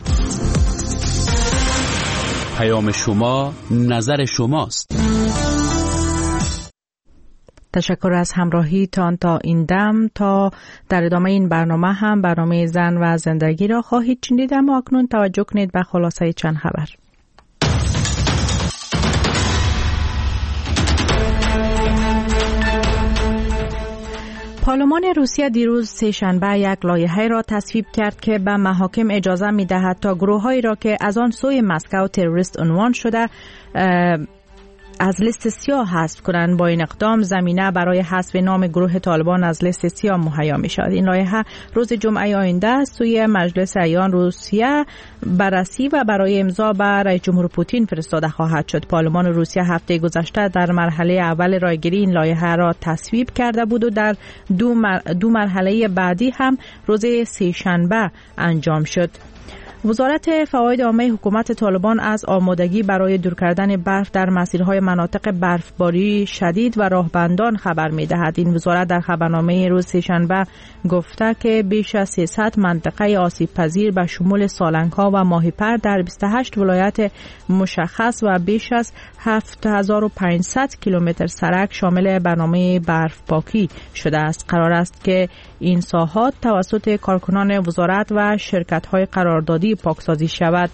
پیام شما، نظر شماست. تشکر از همراهی تان تا این دم. تا در ادامه این برنامه هم برنامه زن و زندگی را خواهید شنید، اما اکنون توجه کنید به خلاصه چند خبر. پارلمان روسیه دیروز سه‌شنبه یک لایحه را تصویب کرد که به محاکم اجازه می‌دهد تا گروه‌هایی را که از آن سوی مسکو تروریست عنوان شده از لیست سیاه حذف کنند. با این اقدام زمینه برای حذف نام گروه طالبان از لیست سیاه مهیا می شود. این لایحه روز جمعه آینده سوی مجلس ایان روسیه بررسی و برای امضا به رئیس جمهور پوتین فرستاده خواهد شد. پارلمان روسیه هفته گذشته در مرحله اول رایگیری این لایحه را تصویب کرده بود و در دو, مر... دو مرحله بعدی هم روز سه‌شنبه انجام شد. وزارت فواید عامه حکومت طالبان از آمادگی برای دور کردن برف در مسیرهای مناطق برفباری شدید و راهبندان خبر می‌دهد. این وزارت در خبرنامه روز سه‌شنبه گفته که بیش از سیصد منطقه آسیب پذیر به شمول سالنگ‌ها و ماهیپر در بیست و هشت ولایت مشخص و بیش از هفت هزار و پانصد کیلومتر سرک شامل برنامه برفپاکی شده است. قرار است که این ساحات توسط کارکنان وزارت و شرکت‌های قراردادی پاکسازی شود.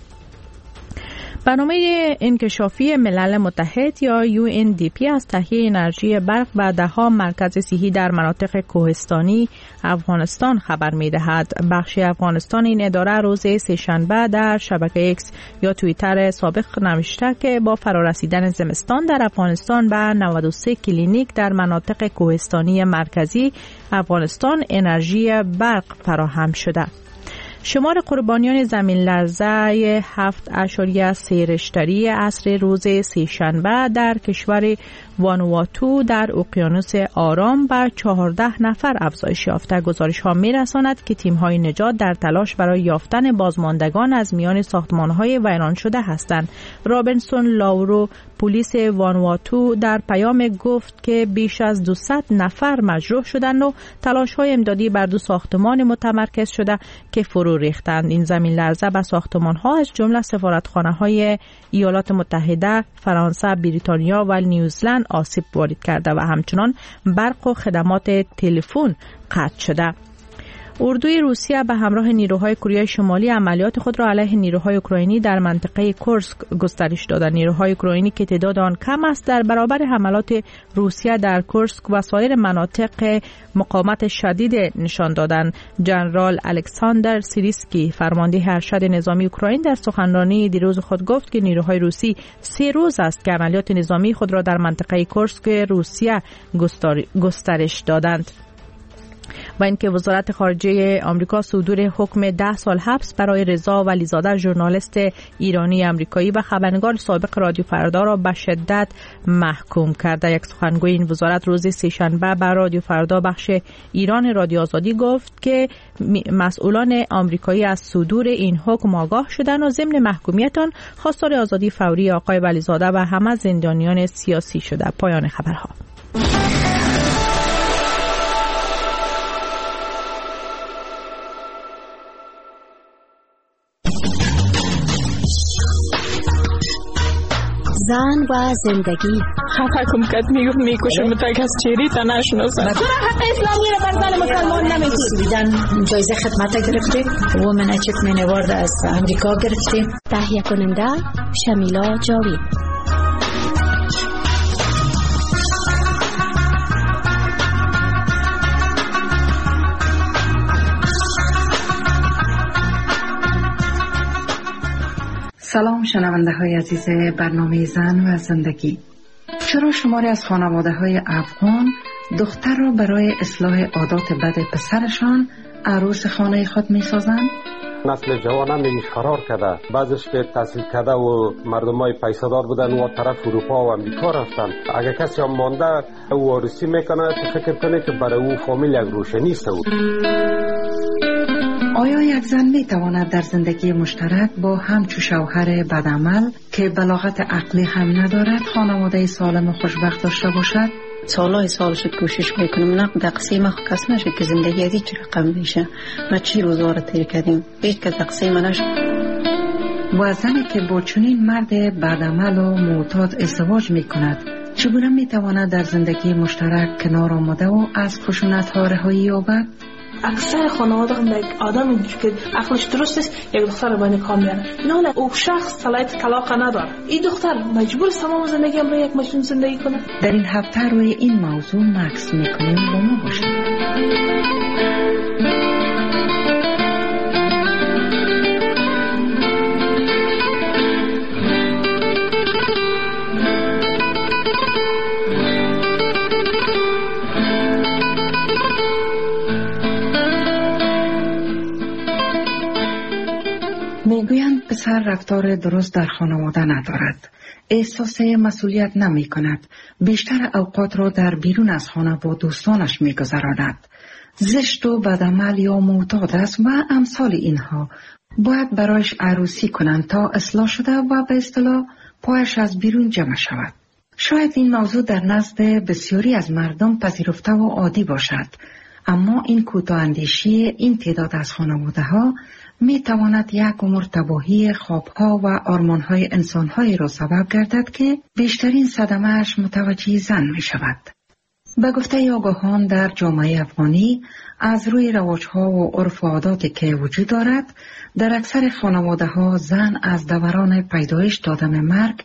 برنامه انکشافی ملل متحد یا یو ان دی پی از تهیه انرژی برق و دهها مرکز صحی در مناطق کوهستانی افغانستان خبر می‌دهد. بخش افغانستان این اداره روز سه‌شنبه در شبکه ایکس یا توییتر سابق نوشته که با فرارسیدن زمستان در افغانستان به نود و سه کلینیک در مناطق کوهستانی مرکزی افغانستان انرژی برق فراهم شده. شمار قربانیان زمین لرزه هفت اشاریه سه ریشتری عصر روز سه‌شنبه در کشور وانواتو در اقیانوس آرام به چهارده نفر افزایش یافته. گزارش ها می رساند که تیم های نجات در تلاش برای یافتن بازماندگان از میان ساختمان های ویران شده هستند. رابنسون لاورو پلیس وانواتو در پیام گفت که بیش از دویست نفر مجروح شدند و تلاش های امدادی بر دو ساختمان متمرکز شده که فرو ریختند. این زمین لرزه به ساختمان ها از جمله سفارتخانه های ایالات متحده، فرانسه، بریتانیا و نیوزلند آسیب وارد کرده و همچنان برق و خدمات تلفن قطع شده. اردوی روسیه به همراه نیروهای کره شمالی عملیات خود را علیه نیروهای اوکراینی در منطقه کورسک گسترش دادند. نیروهای اوکراینی که تعداد آن کم است در برابر حملات روسیه در کورسک و سایر مناطق مقاومت شدید نشان دادند. ژنرال الکساندر سیریسکی فرمانده ارشد نظامی اوکراین در سخنرانی دیروز خود گفت که نیروهای روسی سه روز است که عملیات نظامی خود را در منطقه کورسک روسیه گسترش دادند. و اینکه وزارت خارجه آمریکا صدور حکم ده سال حبس برای رضا ولیزاده ژورنالیست ایرانی امریکایی و خبرنگار سابق رادیو فردا را به شدت محکوم کرده. یک سخنگوی این وزارت روز سه‌شنبه به رادیو فردا بخش ایران رادیو آزادی گفت که مسئولان آمریکایی از صدور این حکم آگاه شدند و ضمن محکومیت آن خواستار آزادی فوری آقای ولیزاده و همه زندانیان سیاسی شده. پایان خبرها. زن و زندگی خفه کم کد میگفت میکشم تا کس چیری تا نشناسم. تو حق اسلامی رو بر زن مسلمان نمیدید. جایزه خدمت گرفتیم وومن اچیومنت اوارد از امریکا گرفتیم. تهیه کننده شمیلا جاوید. سلام شنونده های عزیز برنامه زن و زندگی. چرا شماری از خانواده های افغان دختر را برای اصلاح عادات بد پسرشان عروس خانه خود می سازند؟ نسل جوان هم میگیش فرار کرده، بعضش که تحصیل کرده و مردم های پیسادار بودن و طرف اروپا و امریکا رفتن. اگه کسی هم مانده او وارثی میکنه تو فکر کنه که برای او فامیل یک روشنیست او. آیا یک زن می تواند در زندگی مشترک با همچو شوهر بدعمل که بلاغت عقلی هم ندارد خانواده سالم و خوشبخت داشته باشد؟ سالهای سال شد کوشش میکنم نه دقسی ما کس نشه که زندگی از هیچ رقم میشه. ما چی روزوار تیر کردیم هیچ که دقسی ما نشه. و زنی که با چنین مرد بدعمل و معتاد ازدواج میکند چگونه میتواند در زندگی مشترک کنار آمده و از خشونت ها رهایی یابد؟ اکثر خانواده هم یک آدمی که عقلش درست است یک دختر با نکاح میاره، نه او شخص صلاحیت طلاق نداره. این دختر مجبور است تمام زندگی هم با یک مجنون زندگی کنه. در این هفته روی این موضوع مکس میکنیم، با ما باشید. میگویند پسر رفتار درست در خانواده ندارد، احساس مسئولیت نمی کند، بیشتر اوقات را در بیرون از خانه با دوستانش می گذراند، زشت و بدعمل یا معتاد است و امثال اینها. باید برایش عروسی کنند تا اصلاح شده و به اصطلاح پایش از بیرون جمع شود. شاید این موضوع در نزد بسیاری از مردم پذیرفته و عادی باشد، اما این کوتاه‌اندیشی این تعداد از خانواده ها می تواند یک عمر تباهی خوابها و آرمانهای انسانهایی را سبب گردد که بیشترین صدمه‌اش متوجه زن می شود. به گفته آگاهان در جامعه افغانی از روی رواجها و عرف و عاداتی که وجود دارد، در اکثر خانواده ها زن از دوران پیدایش تا دم مرگ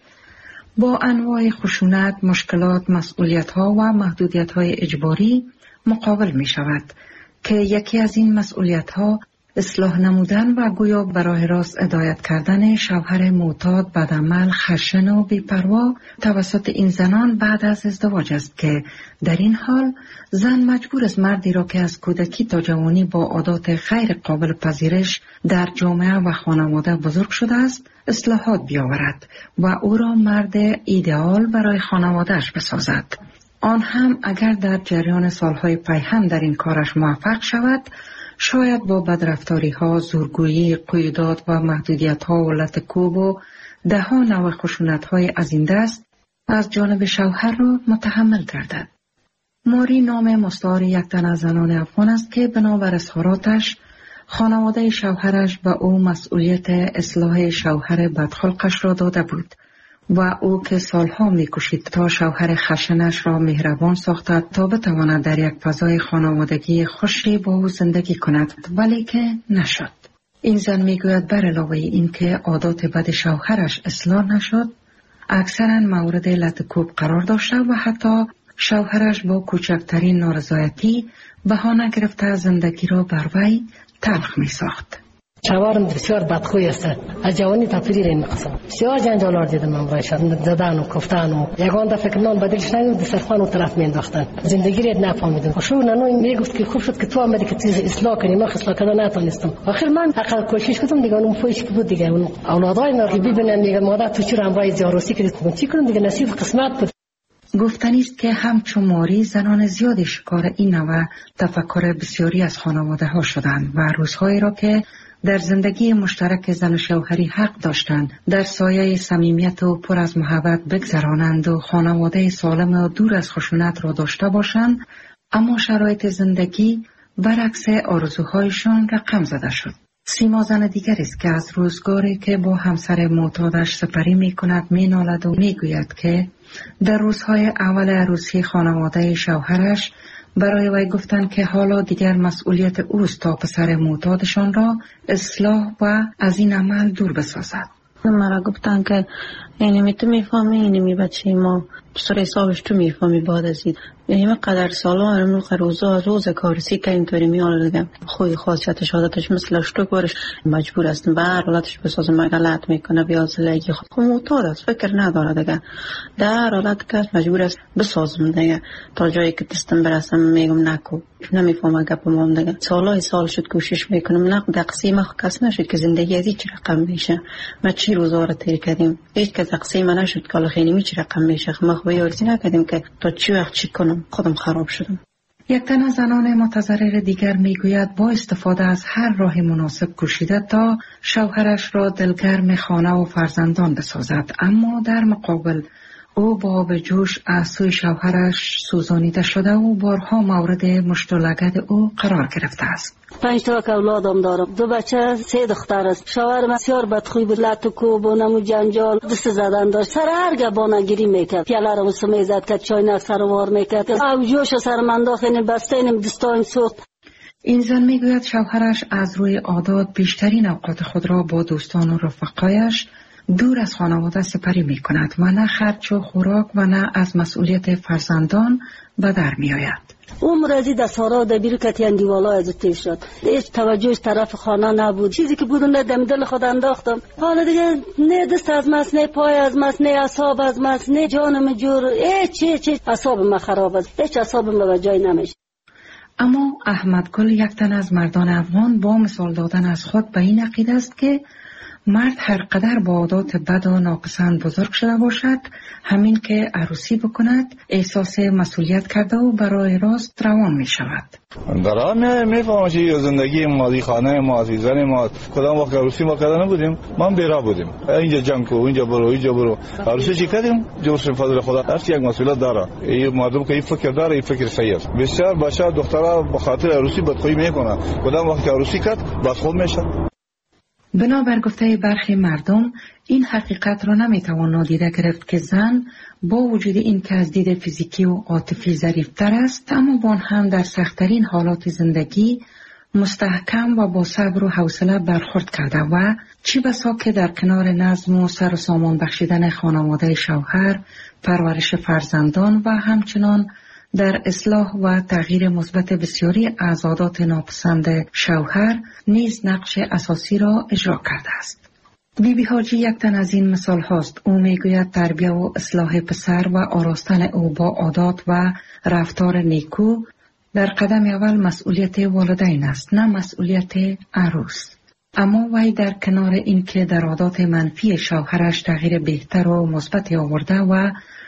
با انواع خشونت، مشکلات، مسئولیت‌ها و محدودیت‌های اجباری مقابل می شود که یکی از این مسئولیت‌ها اصلاح نمودن و گویا به راه راست هدایت کردن شوهر معتاد، بدعمل، خشن و بی‌پروا توسط این زنان بعد از ازدواج است که در این حال زن مجبور است مردی را که از کودکی تا جوانی با عادات غیر قابل پذیرش در جامعه و خانواده بزرگ شده است اصلاحات بیاورد و او را مرد ایدئال برای خانوادهش بسازد. آن هم اگر در جریان سالهای پی هم در این کارش موفق شود، شاید با بدرفتاری ها، زورگویی، قیودات و محدودیت ها و لطکوب و ده ها نوع خشونت های از این دست از جانب شوهر را متحمل گردد. ماری نام مستعار یک تن از زنان افغان است که بنابر اظهاراتش خانواده شوهرش به او مسئولیت اصلاح شوهر بدخلقش را داده بود و او که سالها می‌کوشید تا شوهر خشنش را مهربان ساختد تا بتواند در یک فضای خانوادگی خوشی با او زندگی کند، ولی که نشد. این زن میگوید بر علاوه این که عادات بد شوهرش اصلاح نشد، اکثرا مورد لطکوب قرار داشته و حتی شوهرش با کوچکترین نارضایتی بهانه گرفته زندگی را بر وی تلخ می‌ساخت. شوهرم بسیار بدخوی است. از جوانی تا پیری این قسم بسیار جنجالار دیدم من برایش زدن و کفتن و یگان دفعه که نان بدلش نگید دسترخوان و طرف مینداختن. زندگی را نفهمیدم. شو نانو میگفت که خوب شد که تو آمدی که چیز اصلاح کنی، من اصلاح کردن نتونستم. آخر من حقیقت کوشش کردم دیگه اون پویش که بود دیگه اون اولادای ما که ببینن میگه مادر تو چرا هم باید جاروسی کردی چی کنم دیگه نصیب قسمت بود. گفتنی است که همچون ماری زنان زیادی شکار این نوع تفکر بسیاری از خانواده ها شدند و روزهایی را که در زندگی مشترک زن و شوهری حق داشتند در سایه صمیمیت و پر از محبت بگذرانند و خانواده سالم و دور از خشونت را داشته باشند، اما شرایط زندگی برعکس آرزوهایشان رقم زده شد. سیما زن دیگر است که از روزگاری که با همسر معتادش سپری می کند می نالد و می گوید که در روزهای اول عروسی خانواده شوهرش برای وی گفتند که حالا دیگر مسئولیت اوست تا پسر معتادشان را اصلاح و از این عمل دور بسازد. مرا گفتن که اینمی تو میفهمی، اینمی بچه ما سر حسابش تو میفهمی بعد از این یعنی قدر سالا امروز روزا روز کارسی که اینطوری میاد دیگه خوی خاصیتش عادتش مثل اشتوک بارش مجبور است به هر حالتش بسازه مغلط میکنه بیا زلگی خود معتاد است فکر نداره دیگه در حالت که مجبور است بسازم دیگه تا جایی که دستم برسم میگم نکو نمیفهمه گپم دیگه سالای سال شد کوشش میکنم نه تقسیم کس نشد که زندگی از چی رقم میشه ما چی روزا رو تیر کردیم هیچ که تقسیم نشد که خیلی می چی رقم میشه ما خوبی ارزی نکردیم که تا چی وقت چی کنم خودم خراب شدم. یک تن از زنان متضرر دیگر میگوید با استفاده از هر راه مناسب کوشیده تا شوهرش را دلگرم خانه و فرزندان بسازد، اما در مقابل او با آب جوش از سوی شوهرش سوزانیده شده و بارها مورد مشت و لگد او قرار گرفته است. پنج تا اولادم دارم، دو بچه سه دختر است. شوهرم بسیار بدخوی بود، لط و کوب و نمو جنجال دست زدن داشت. سر هر گبانه گیری میکرد، پیاله رو سمی زد کرد، چای سر وار میکرد، آب جوش سر من داخل بسته اینم دستان سوخت. این زن میگوید شوهرش از روی عادات بیشترین اوقات خود را با دوستان و رفقایش دور از خانواده سپری می کند و نه خرچ و خوراک و نه از مسئولیت فرزندان به در می آید. او مرزی در سارا در بیرو کتیان دیوالا از تیر شد، هیچ توجهش طرف خانه نبود. چیزی که بود نه دم دل خود انداختم. حالا دیگه نه دست از مس، نه پای از مس، نه اعصاب از مس، نه جانم جور، هیچ هیچ هیچ اعصاب ما خراب است، هیچ اعصاب ما به جای نمیشه. اما احمد گل یک تن از مردان افغان با مثال دادن از خود به این عقیده است که مرد هر قدر با عادات بد و ناپسند بزرگ شده باشد، همین که عروسی بکند احساس مسئولیت کرده و برای راست روان می شود. در آن می فهمم که زندگی مادی خانه ما، زن ما، کدام وقت عروسی ما کردن نبودیم، ما بیرا بودیم. اینجا جنگ کو، اینجا برو، اینجا برو. عروسی چی کردیم؟ جوش فضل خدا. هر یک مسئولیت داره. این مردم که این فکر داره، این فکر صحیح است. بسیار بچه دخترها به خاطر عروسی بدخویی میکنن. کدام وقت عروسی کرد، بدخو میشه. بنابر گفته برخی مردم این حقیقت را نمیتوان نادیده گرفت که زن با وجود این که از دید فیزیکی و عاطفی ظریف‌تر است، اما با هم در سخت‌ترین حالات زندگی مستحکم و با صبر و حوصله برخورد کرده و چی بسا که در کنار نظم و سر و سامان بخشیدن خانواده شوهر، پرورش فرزندان و همچنان در اصلاح و تغییر مثبت بسیاری از عادات ناپسند شوهر نیز نقش اساسی را اجرا کرده است. بی بی حاجی یک تن از این مثال هاست. او میگوید تربیت و اصلاح پسر و آراستن او با عادات و رفتار نیکو در قدم اول مسئولیت والدین است، نه مسئولیت عروس. اما وی در کنار این که در عادات منفی شوهرش تغییر بهتر و مثبت آورده و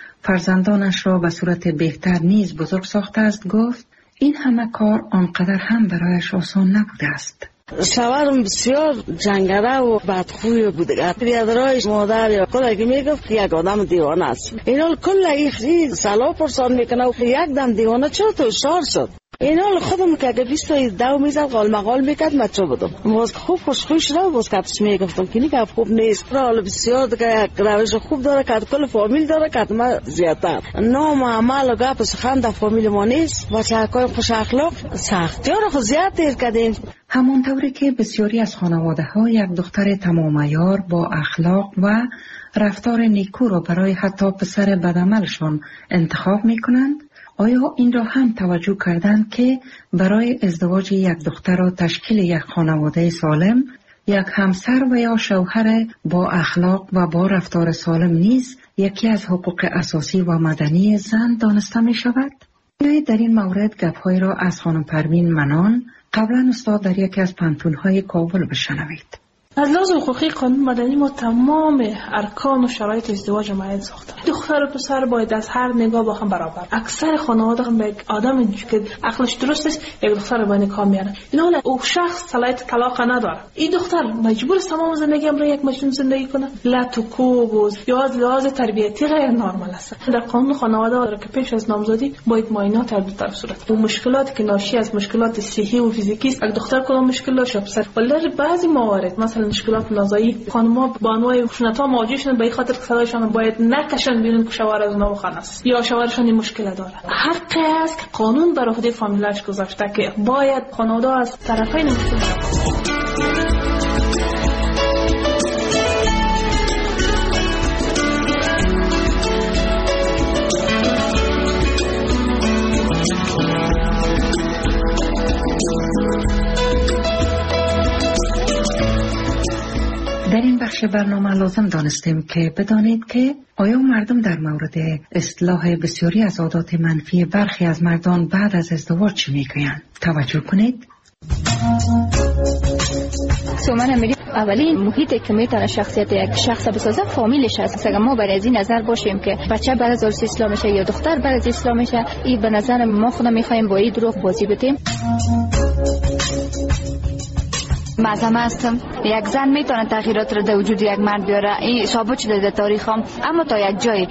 فرزندانش را به صورت بهتر نیز بزرگ ساخته است، گفت این همه کار آنقدر هم برایش آسان نبوده است. شوهرم بسیار جنگره و بدخوی بوده. بیادرایش مادر یا کلگی میگفت که یک آدم دیوانه است. اینا کل خیلی سلا پرسان میکنه و یک دم دیوانه چرا تو شار شد. اینا خودم که اگه بیست تا دو میزد قال مقال میکرد من چه بدم. باز خوب خوشخوی شده و باز کتش میگفتم که نیگه خوب نیست. حالا بسیار دیگه یک روش خوب داره که کل فامیل داره که ما زیادتر. نام عمل و گپ سخن در فامیل ما نیست. بچه های خوش اخلاق سخت یارو خود زیاد تیر کردیم. همانطوری که بسیاری از خانواده ها یک دختر تمام عیار با اخلاق و رفتار نیکو را برای حتی پسر بدعملشان انتخاب میکنند، آیا این را هم توجه کردند که برای ازدواج یک دختر و تشکیل یک خانواده سالم، یک همسر و یا شوهر با اخلاق و با رفتار سالم نیز یکی از حقوق اساسی و مدنی زن دانسته می شود؟ در این مورد گپ‌هایی را از خانم پروین منان، قبلا استاد در یکی از پانتون‌های کابل بشنوید. از لحاظ حقوقی قانون مدنی ما تمام ارکان و شرایط ازدواج معین ساخته. دختر و پسر باید از هر نگاه با هم برابر. اکثر خانواده هم یک آدم که عقلش درست است یک دختر با نکاح میاره. این حالا او شخص صلاحیت طلاق نداره. این دختر مجبور است تمام زندگی هم را یک مجنون زندگی کنه. لط و کوب و یا از لحاظ تربیتی غیر نرمال است. در قانون خانواده را که پیش از نامزدی باید معاینات هر دو طرف صورت. و مشکلاتی که ناشی از مشکلات صحی و فیزیکی است، یک دختر کدام مشکل داشته پسر. ولی در بعضی موارد مثلا مشکلات نازایی خانم‌ها با انواع خشونت‌ها مواجه شدن، به این خاطر که صدایشان باید نکشن بیرون که شوهر از اونها بخوان است یا شوهرشان این مشکل داره. حق است که قانون بر عهده فامیلش گذاشته که باید خانواده از طرفین مشکل برنامه لازم دانستیم که بدانید که آیا مردم در مورد اصلاح بسیاری از عادات منفی برخی از مردان بعد از ازدواج چی میگویند؟ توجه کنید. سومن میری اولی محیطی که میتونه شخصیت یک شخص بسازه فامیلش هست. اگر ما برای از این نظر باشیم که بچه بعد از عروسی اسلام میشه یا دختر بعد از اسلام میشه، این به نظر ما خودمون میخوایم با این دروغ بازی بدیم. مذهب هستم. یک زن میتونه تغییرات رو در وجود یک مرد بیاره، این ثابت شده در تاریخ هم، اما تا یک جایی.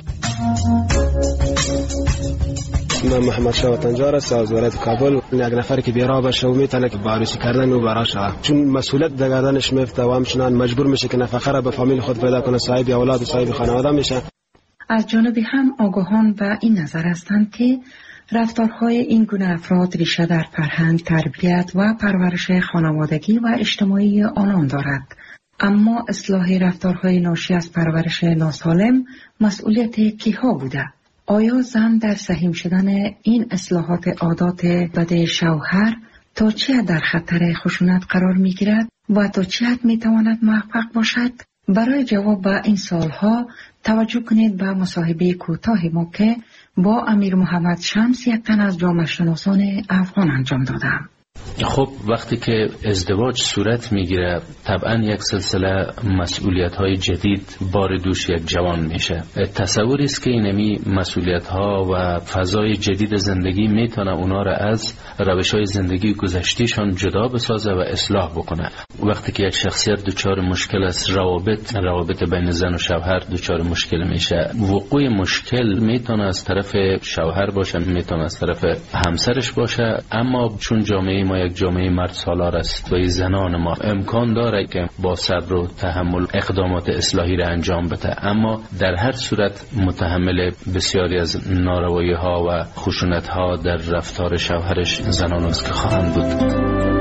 من محمد شاه تنجار است از ولایت کابل. یک نفر که بیراه باشه و میتونه که عروسی کردن و براش چون مسئولیت در گردنش میفته و همچنان مجبور میشه که نفقه را به فامیل خود پیدا کنه، صاحب اولاد و صاحب خانواده میشه. از جانب هم آگاهان به این نظر هستند که رفتارهای این گونه افراد ریشه در فرهنگ، تربیت و پرورش خانوادگی و اجتماعی آنان دارد. اما اصلاح رفتارهای ناشی از پرورش ناسالم مسئولیت کیها بوده؟ آیا زن در سهیم شدن این اصلاحات عادات بد شوهر تا چه در خطر خشونت قرار می گیرد و تا چه حد می تواند موفق باشد؟ برای جواب به این سوالها توجه کنید به مصاحبه کوتاه ما که با امیر محمد شمس، یک تن از جامعه شناسان افغان، انجام دادم. خب وقتی که ازدواج صورت میگیره طبعا یک سلسله مسئولیت های جدید بار دوش یک جوان میشه. تصوری است که اینمی مسئولیت ها و فضای جدید زندگی میتونه اونا را از روش های زندگی گذشتیشان جدا بسازه و اصلاح بکنه. وقتی که یک شخصیت دچار مشکل است، روابط روابط بین زن و شوهر دچار مشکل میشه. وقوع مشکل میتونه از طرف شوهر باشه، میتونه از طرف همسرش باشه، اما چون جامعه ما یک جامعه مرد سالار است و زنان ما امکان داره که با صبر و تحمل اقدامات اصلاحی را انجام بده، اما در هر صورت متحمل بسیاری از ناروایی ها و خشونت ها در رفتار شوهرش زنان است که خواهند بود.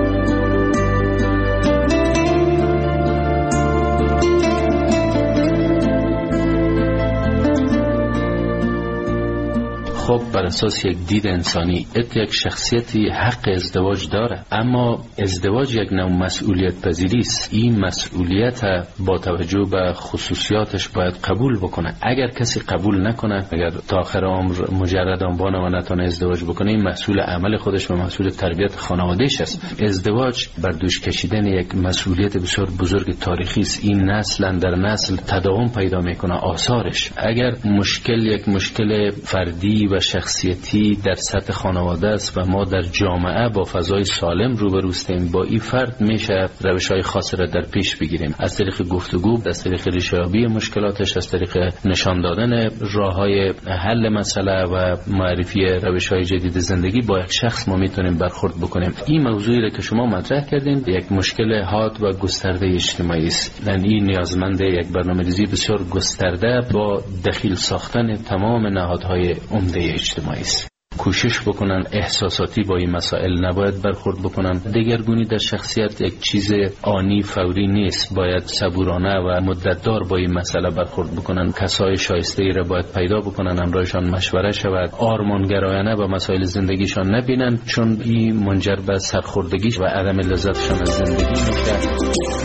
خب بر اساس یک دید انسانی یک شخصیتی حق ازدواج داره، اما ازدواج یک نوع مسئولیت پذیری است. این مسئولیت با توجه به خصوصیاتش باید قبول بکنه. اگر کسی قبول نکنه، اگر تا آخر عمر مجرد آنبانه و نتونه ازدواج بکنه، این مسئول عمل خودش و مسئول تربیت خانوادهش است. ازدواج بر دوش کشیدن یک مسئولیت بسیار بزرگ تاریخی است. این نسل در نسل تداوم پیدا میکنه آثارش. اگر مشکل یک مشکل فردی و شخصیتی در سطح خانواده است و ما در جامعه با فضای سالم روبروستیم، با این فرد میشه روش‌های خاص را در پیش بگیریم، از طریق گفتگو، از طریق ریشه‌یابی مشکلاتش، از طریق نشان دادن راه‌های حل مسئله و معرفی روش‌های جدید زندگی با یک شخص ما میتونیم برخورد بکنیم. این موضوعی را که شما مطرح کردین یک مشکل حاد و گسترده اجتماعی است. یعنی نیازمند یک برنامه‌ریزی بسیار گسترده با دخیل ساختن تمام نهادهای عمده اجتماعی است. کوشش بکنن احساساتی با این مسائل نباید برخورد بکنن. دگرگونی در شخصیت یک چیز آنی فوری نیست، باید صبورانه و مدتدار با این مسئله برخورد بکنن. کسای شایسته ای را باید پیدا بکنن، همراهشان مشوره شود، آرمانگرایانه با مسائل زندگیشان نبینن، چون این منجر به سرخوردگی و عدم لذتشان از زندگی میشه.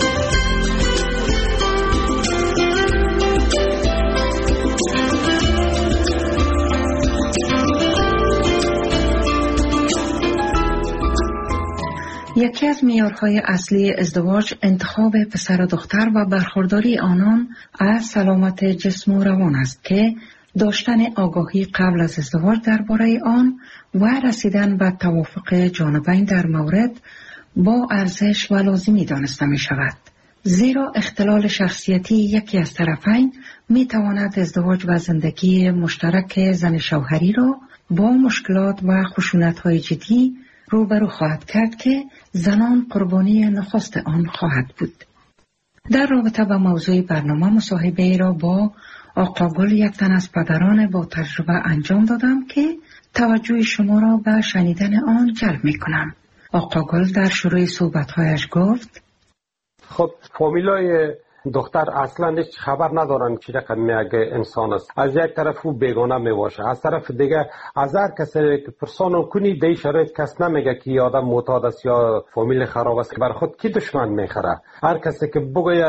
یکی از معیارهای اصلی ازدواج انتخاب پسر و دختر و برخورداری آنان از سلامت جسم و روان است که داشتن آگاهی قبل از ازدواج درباره آن و رسیدن به توافق جانبین در مورد با ارزش و لازمی دانسته می شود. زیرا اختلال شخصیتی یکی از طرفین می تواند ازدواج و زندگی مشترک زن شوهری را با مشکلات و خشونت‌های جدی روبرو خواهد کرد که زنان قربانی نخست آن خواهد بود. در رابطه با موضوع برنامه مصاحبه ای را با آقا گل، یک تن از پدران با تجربه، انجام دادم که توجه شما را به شنیدن آن جلب می کنم. آقا گل در شروع صحبت‌هایش گفت: خب فامیلای دختر اصلا هیچ خبر ندارن که رقم یک انسان است. از یک طرف او بیگانه میباشه، از طرف دیگه از هر کسی که پرسانو کنی دی شرایط کس نمیگه که این آدم معتاد است یا فامیل خراب است که بر خود کی دشمن میخره. هر کسی که بگه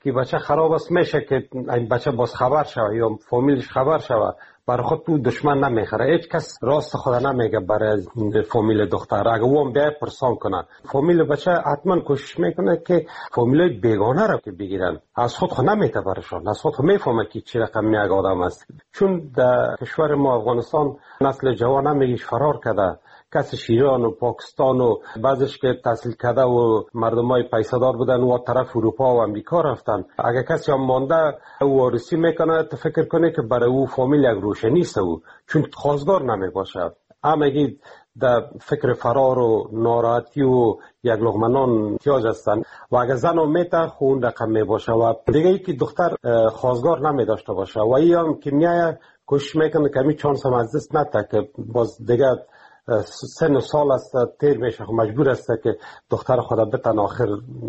که بچه خراب است میشه که این بچه باز خبر شوه یا فامیلش خبر شوه، برای خود تو دشمن نمیخره. هیچ کس راست خدا نمیگه برای فامیل دختر. اگه اون بیای پرسان کنه فامیل بچه حتما کوشش میکنه که فامیل بیگانه رو که بگیرن. از خود خود نمیته برشان، از خود خود میفهمه که چی رقم یک آدم است. چون در کشور ما افغانستان نسل جوان نمیگیش فرار کرده، کسش ایران و پاکستان و بعضش که تحصیل کرده و مردمای پیسه‌دار بودن و طرف اروپا و امریکا رفتن. اگه کسی هم مانده او وارسی میکنه، تو فکر کنه که برای او فامیل یک روشنی است او، چون خواستگار نمی باشه. همگی در فکر فرار و ناراحتی و یک لقمه نان احتیاج هستن و اگه زن هم میته خون رقم می باشه و دیگه ای که دختر خواستگار نمی داشته باشه و ای هم که میایه کوشش میکنه که می چانس هم از دست نته که باز دیگه سن و سال است تیر میشه، مجبور است که دختر خدا بتن آخر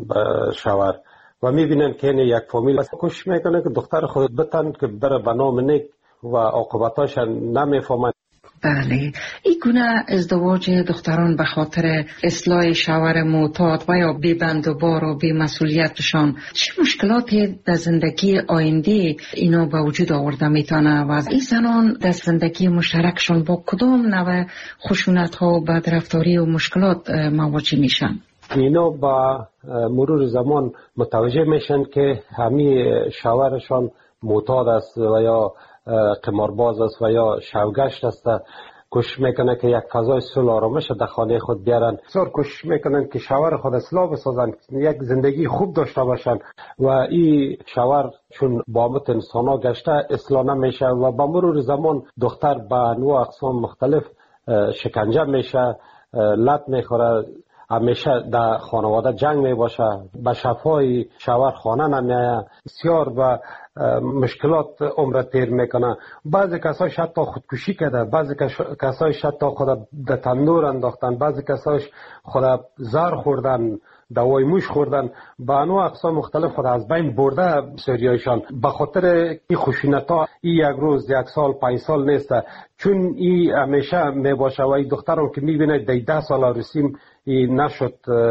شوهر و میبینن که این یک فامیل بس کوشش میکنه که دختر خود بتن که بره به نام نیک و عاقبتاش نمیفهمن. بله، این گونه ازدواج دختران به خاطر اصلاح شوهر معتاد و یا بی بند و بار و بی مسئولیتشان چه مشکلاتی در زندگی آینده اینا به وجود آورده میتونه و از این زنان در زندگی مشترکشان با کدام نوع خشونت ها و بدرفتاری و مشکلات مواجه میشن؟ اینا با مرور زمان متوجه میشن که همین شوهرشان معتاد است و یا قمارباز است و یا شوگشت است. کوشش میکنه که یک فضای صلح و آرامش در خانه خود بیارن. بسیار کوشش میکنن که شوهر خود اصلاح بسازن، یک زندگی خوب داشته باشن و این شوهر چون با مت انسانا گشته اصلاح نمیشه و با مرور زمان دختر به انواع اقسام مختلف شکنجه میشه، لط میخوره، همیشه در خانواده جنگ می باشه، به شفای شوهر خانه نمیایه، بسیار به مشکلات عمر تیر میکنه. بعضی کسایش حتی خودکشی کرده، بعضی کسایش حتی خود در تندور انداختن، بعضی کسایش خود زهر خوردن، دوای موش خوردن، به انواع اقسام مختلف خود از بین برده بسیاریشان. به خاطر این خشونت ها این یک روز یک سال پنج سال نیست، چون این همیشه می باشه و این دخترم که میبینه دی ده سال رسیم این نشد،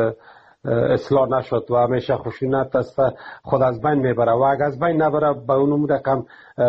اصلاح نشد و همیشه خشونت است، خود از بین میبره و اگر از بین نبره به اون رقم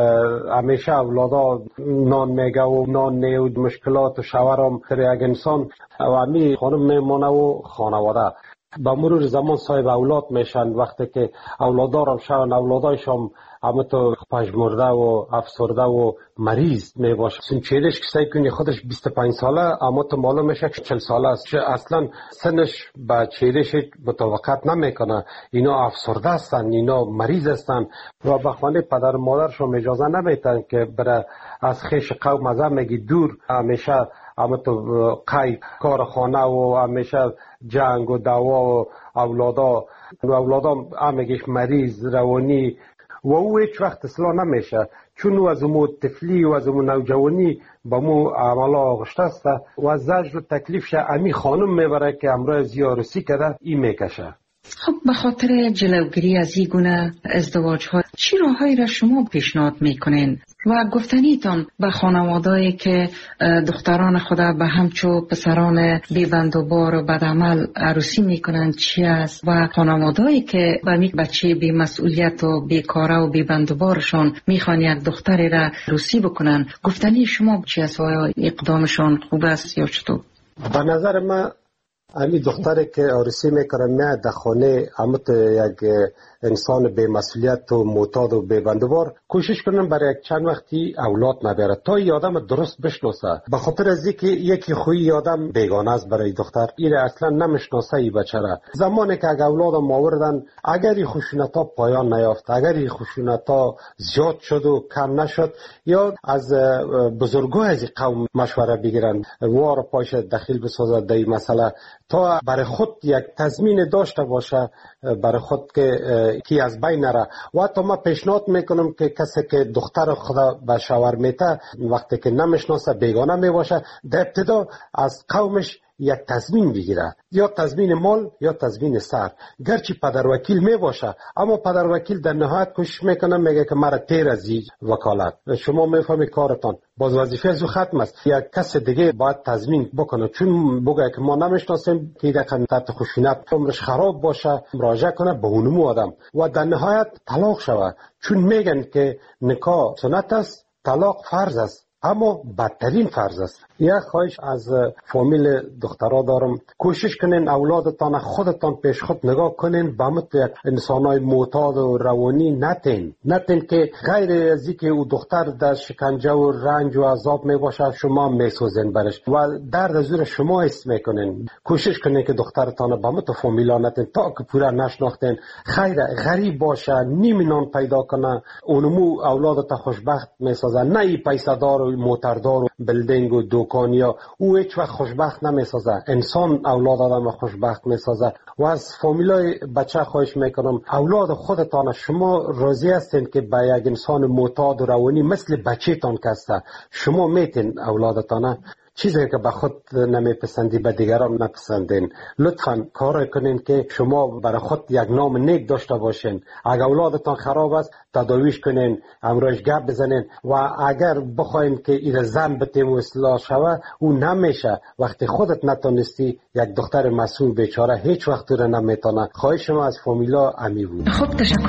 همیشه اولادا نان میگه و نان نیود مشکلات و شوهرم تر یک انسان و همی خانم میمانه و خانواده با مرور زمان صاحب اولاد میشن. وقتی که اولادارم شون اولادایش هم همه تو پژمرده و افسرده و مریض میباشه. چون چهرش کسایی کنی خودش بیست و پنج ساله اما تو معلوم میشه که چهل ساله است، چه اصلا سنش با چهرش مطابقت نمیکنه. اینا افسرده هستن، اینا مریض هستن و به خانه پدر مادرشون اجازه نمیتن که بره از خیش قوم مزه میگی دور. همیشه اما تو قید کار خانه و همیشه جنگ و دعوا و اولادا و اولادا همگیش مریض روانی و او هیچ وقت اصلاح نمیشه، چون او از امو طفلی و از امو نوجوانی با مو عملا آغشته است و از زجر و تکلیفش امی خانم میبره که امرای زیارسی کرده این میکشه. خب به خاطر جلوگیری از این گونه ازدواج ها چی راههایی را شما پیشنهاد میکنین و گفتنیتان به خانوادهایی که دختران خدا به همچو پسران بیبند و بار و بدعمل عروسی میکنن چی است و خانوادهایی که به میک بچه بی مسئولیت و بیکاره و بیبند و بارشان میخوان یک دختری را عروسی بکنن، گفتنی شما چی است و اقدامشان خوب است یا چطور؟ به نظر من امی دختری که عروسی میکنه میاد در خانه همت یک انسان بی مسئولیت و معتاد و بی بندوبار کوشش کنن برای یک چند وقتی اولاد نبره تا این آدم درست بشناسه. به خاطر از اینکه یکی خوی آدم بیگانه است برای دختر، این اصلا نمیشناسه این بچه را. زمانی که اگر اولادم آوردن اگر این خشونت ها پایان نیافت، اگر این خشونت ها زیاد شد و کم نشد، یا از بزرگای از قوم مشوره بگیرن وار پایش دخیل بسازه در این مسئله تا برای خود یک تضمین داشته باشه برای خود که کی از بین نره. و حتی ما پیشنهاد میکنم که کسی که دختر خدا به شوهر میته وقتی که نمیشناسه بیگانه میباشه در ابتدا از قومش یک تضمین بگیره، یا تضمین مال یا تضمین سر. گرچه پدر وکیل می باشه اما پدر وکیل در نهایت کوشش میکنه میگه که مرا تیر از وکالت. شما میفهمید کارتان باز وظیفه زو ختم است. یک کس دیگه باید تضمین بکنه، چون بگه که ما نمیشناسیم که رقم تحت خشونت عمرش خراب باشه مراجعه کنه به اونمو آدم و در نهایت طلاق شوه. چون میگن که نکاح سنت است، طلاق فرض است، اما بدترین فرض است. یک خواهش از فامیل دخترها دارم، کوشش کنین اولادتان خودتان پیش خود نگاه کنین، به مثل یک انسانای معتاد و روانی نتین نتین که غیر از اینکه او دختر در شکنجه و رنج و عذاب می باشه شما میسوزین برش و درد زور شما حس میکنین. کوشش کنین که دخترتان به مثل فامیلا نتین تا که پورا نشناختین، خیر غریب باشه نیم نان پیدا کنه، اونمو اولادت خوشبخت میسازه، نه ای پیسه دار و موتردار و بلدینگ و دوکانیا او هیچ وقت خوشبخت نمیسازه. انسان اولاد آدم خوشبخت میسازه. و از فامیلای بچه خواهش میکنم اولاد خودتان شما راضی هستین که به یک انسان معتاد و روانی مثل بچه تان کسته شما میتین اولادتان چیزی که به خود نمیپسندی به دیگران نپسندین. لطفاً کار کنین که شما برای خود یک نام نیک داشته باشین. اگر اولادتان خراب است تداویش کنین، امروز گپ بزنین و اگر بخواین که این زن بتیم و اصلاح شوه او نمیشه. وقتی خودت نتونستی یک دختر مسئول بیچاره هیچ وقت رو نمیتونه. خواهش ما از فامیلا امی بود. خب تشکر.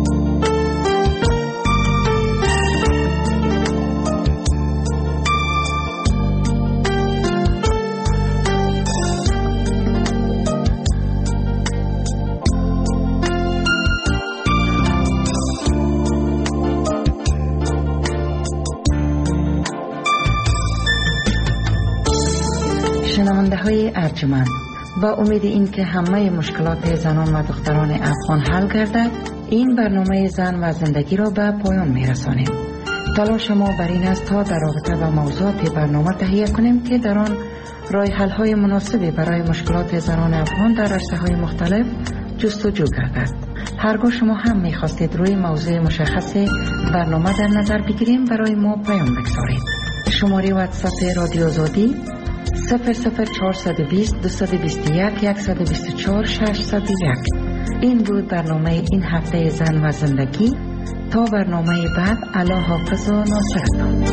شنونده های ارجمند، با امید این که همه مشکلات زنان و دختران افغان حل گردد این برنامه زن و زندگی را به پایان می رسانیم. تلاش ما بر این است تا در رابطه با موضوعات برنامه تهیه کنیم که در آن راه حل های مناسبی برای مشکلات زنان افغان در عرصه های مختلف جستجو گردد. هرگاه شما هم می خواستید روی موضوع مشخص برنامه در نظر بگیریم برای ما پیام بگذارید. شماره واتساپ رادیو آزادی صفر صفر چهارصد و بیست دویست و بیست و یک صد و بیست و چهار ششصد و یک. این بود برنامه این هفته زن و زندگی. تا برنامه بعد، الله حافظ و ناصرتان.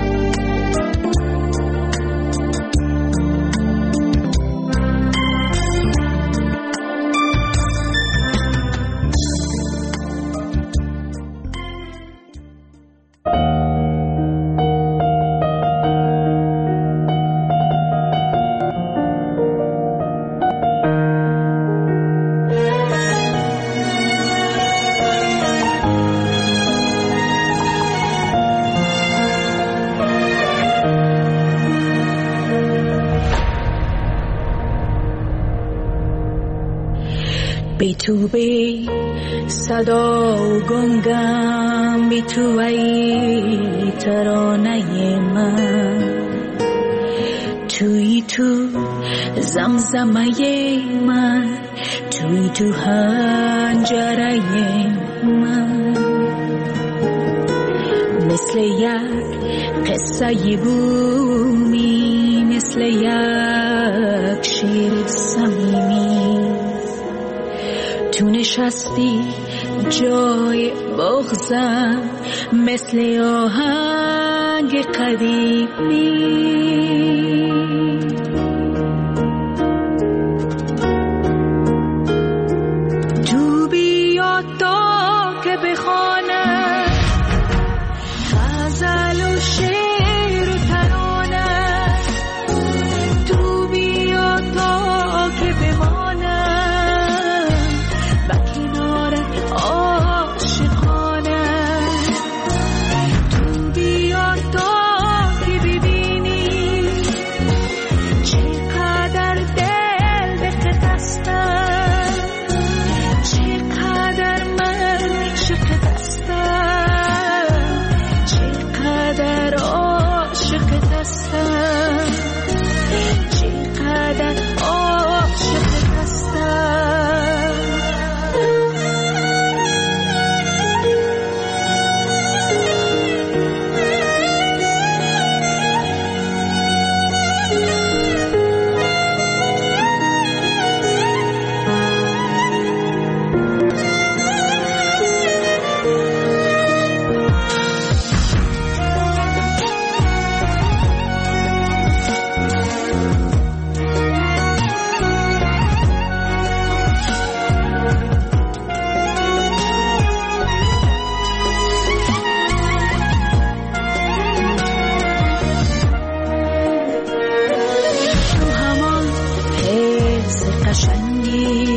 بی تو بی صدا و گنگم، بی تو ای ترانه من، توی تو زمزمه من، توی تو حنجره من، مثل یک قصه بومی، مثل یک شیر صمیمی، تو نشستی جای بغضم، مثل آهنگ قدیمی. تو بیا تا که بخوانم غزل و شعر و ترانه، تو بیا تا که بمانم قشنگی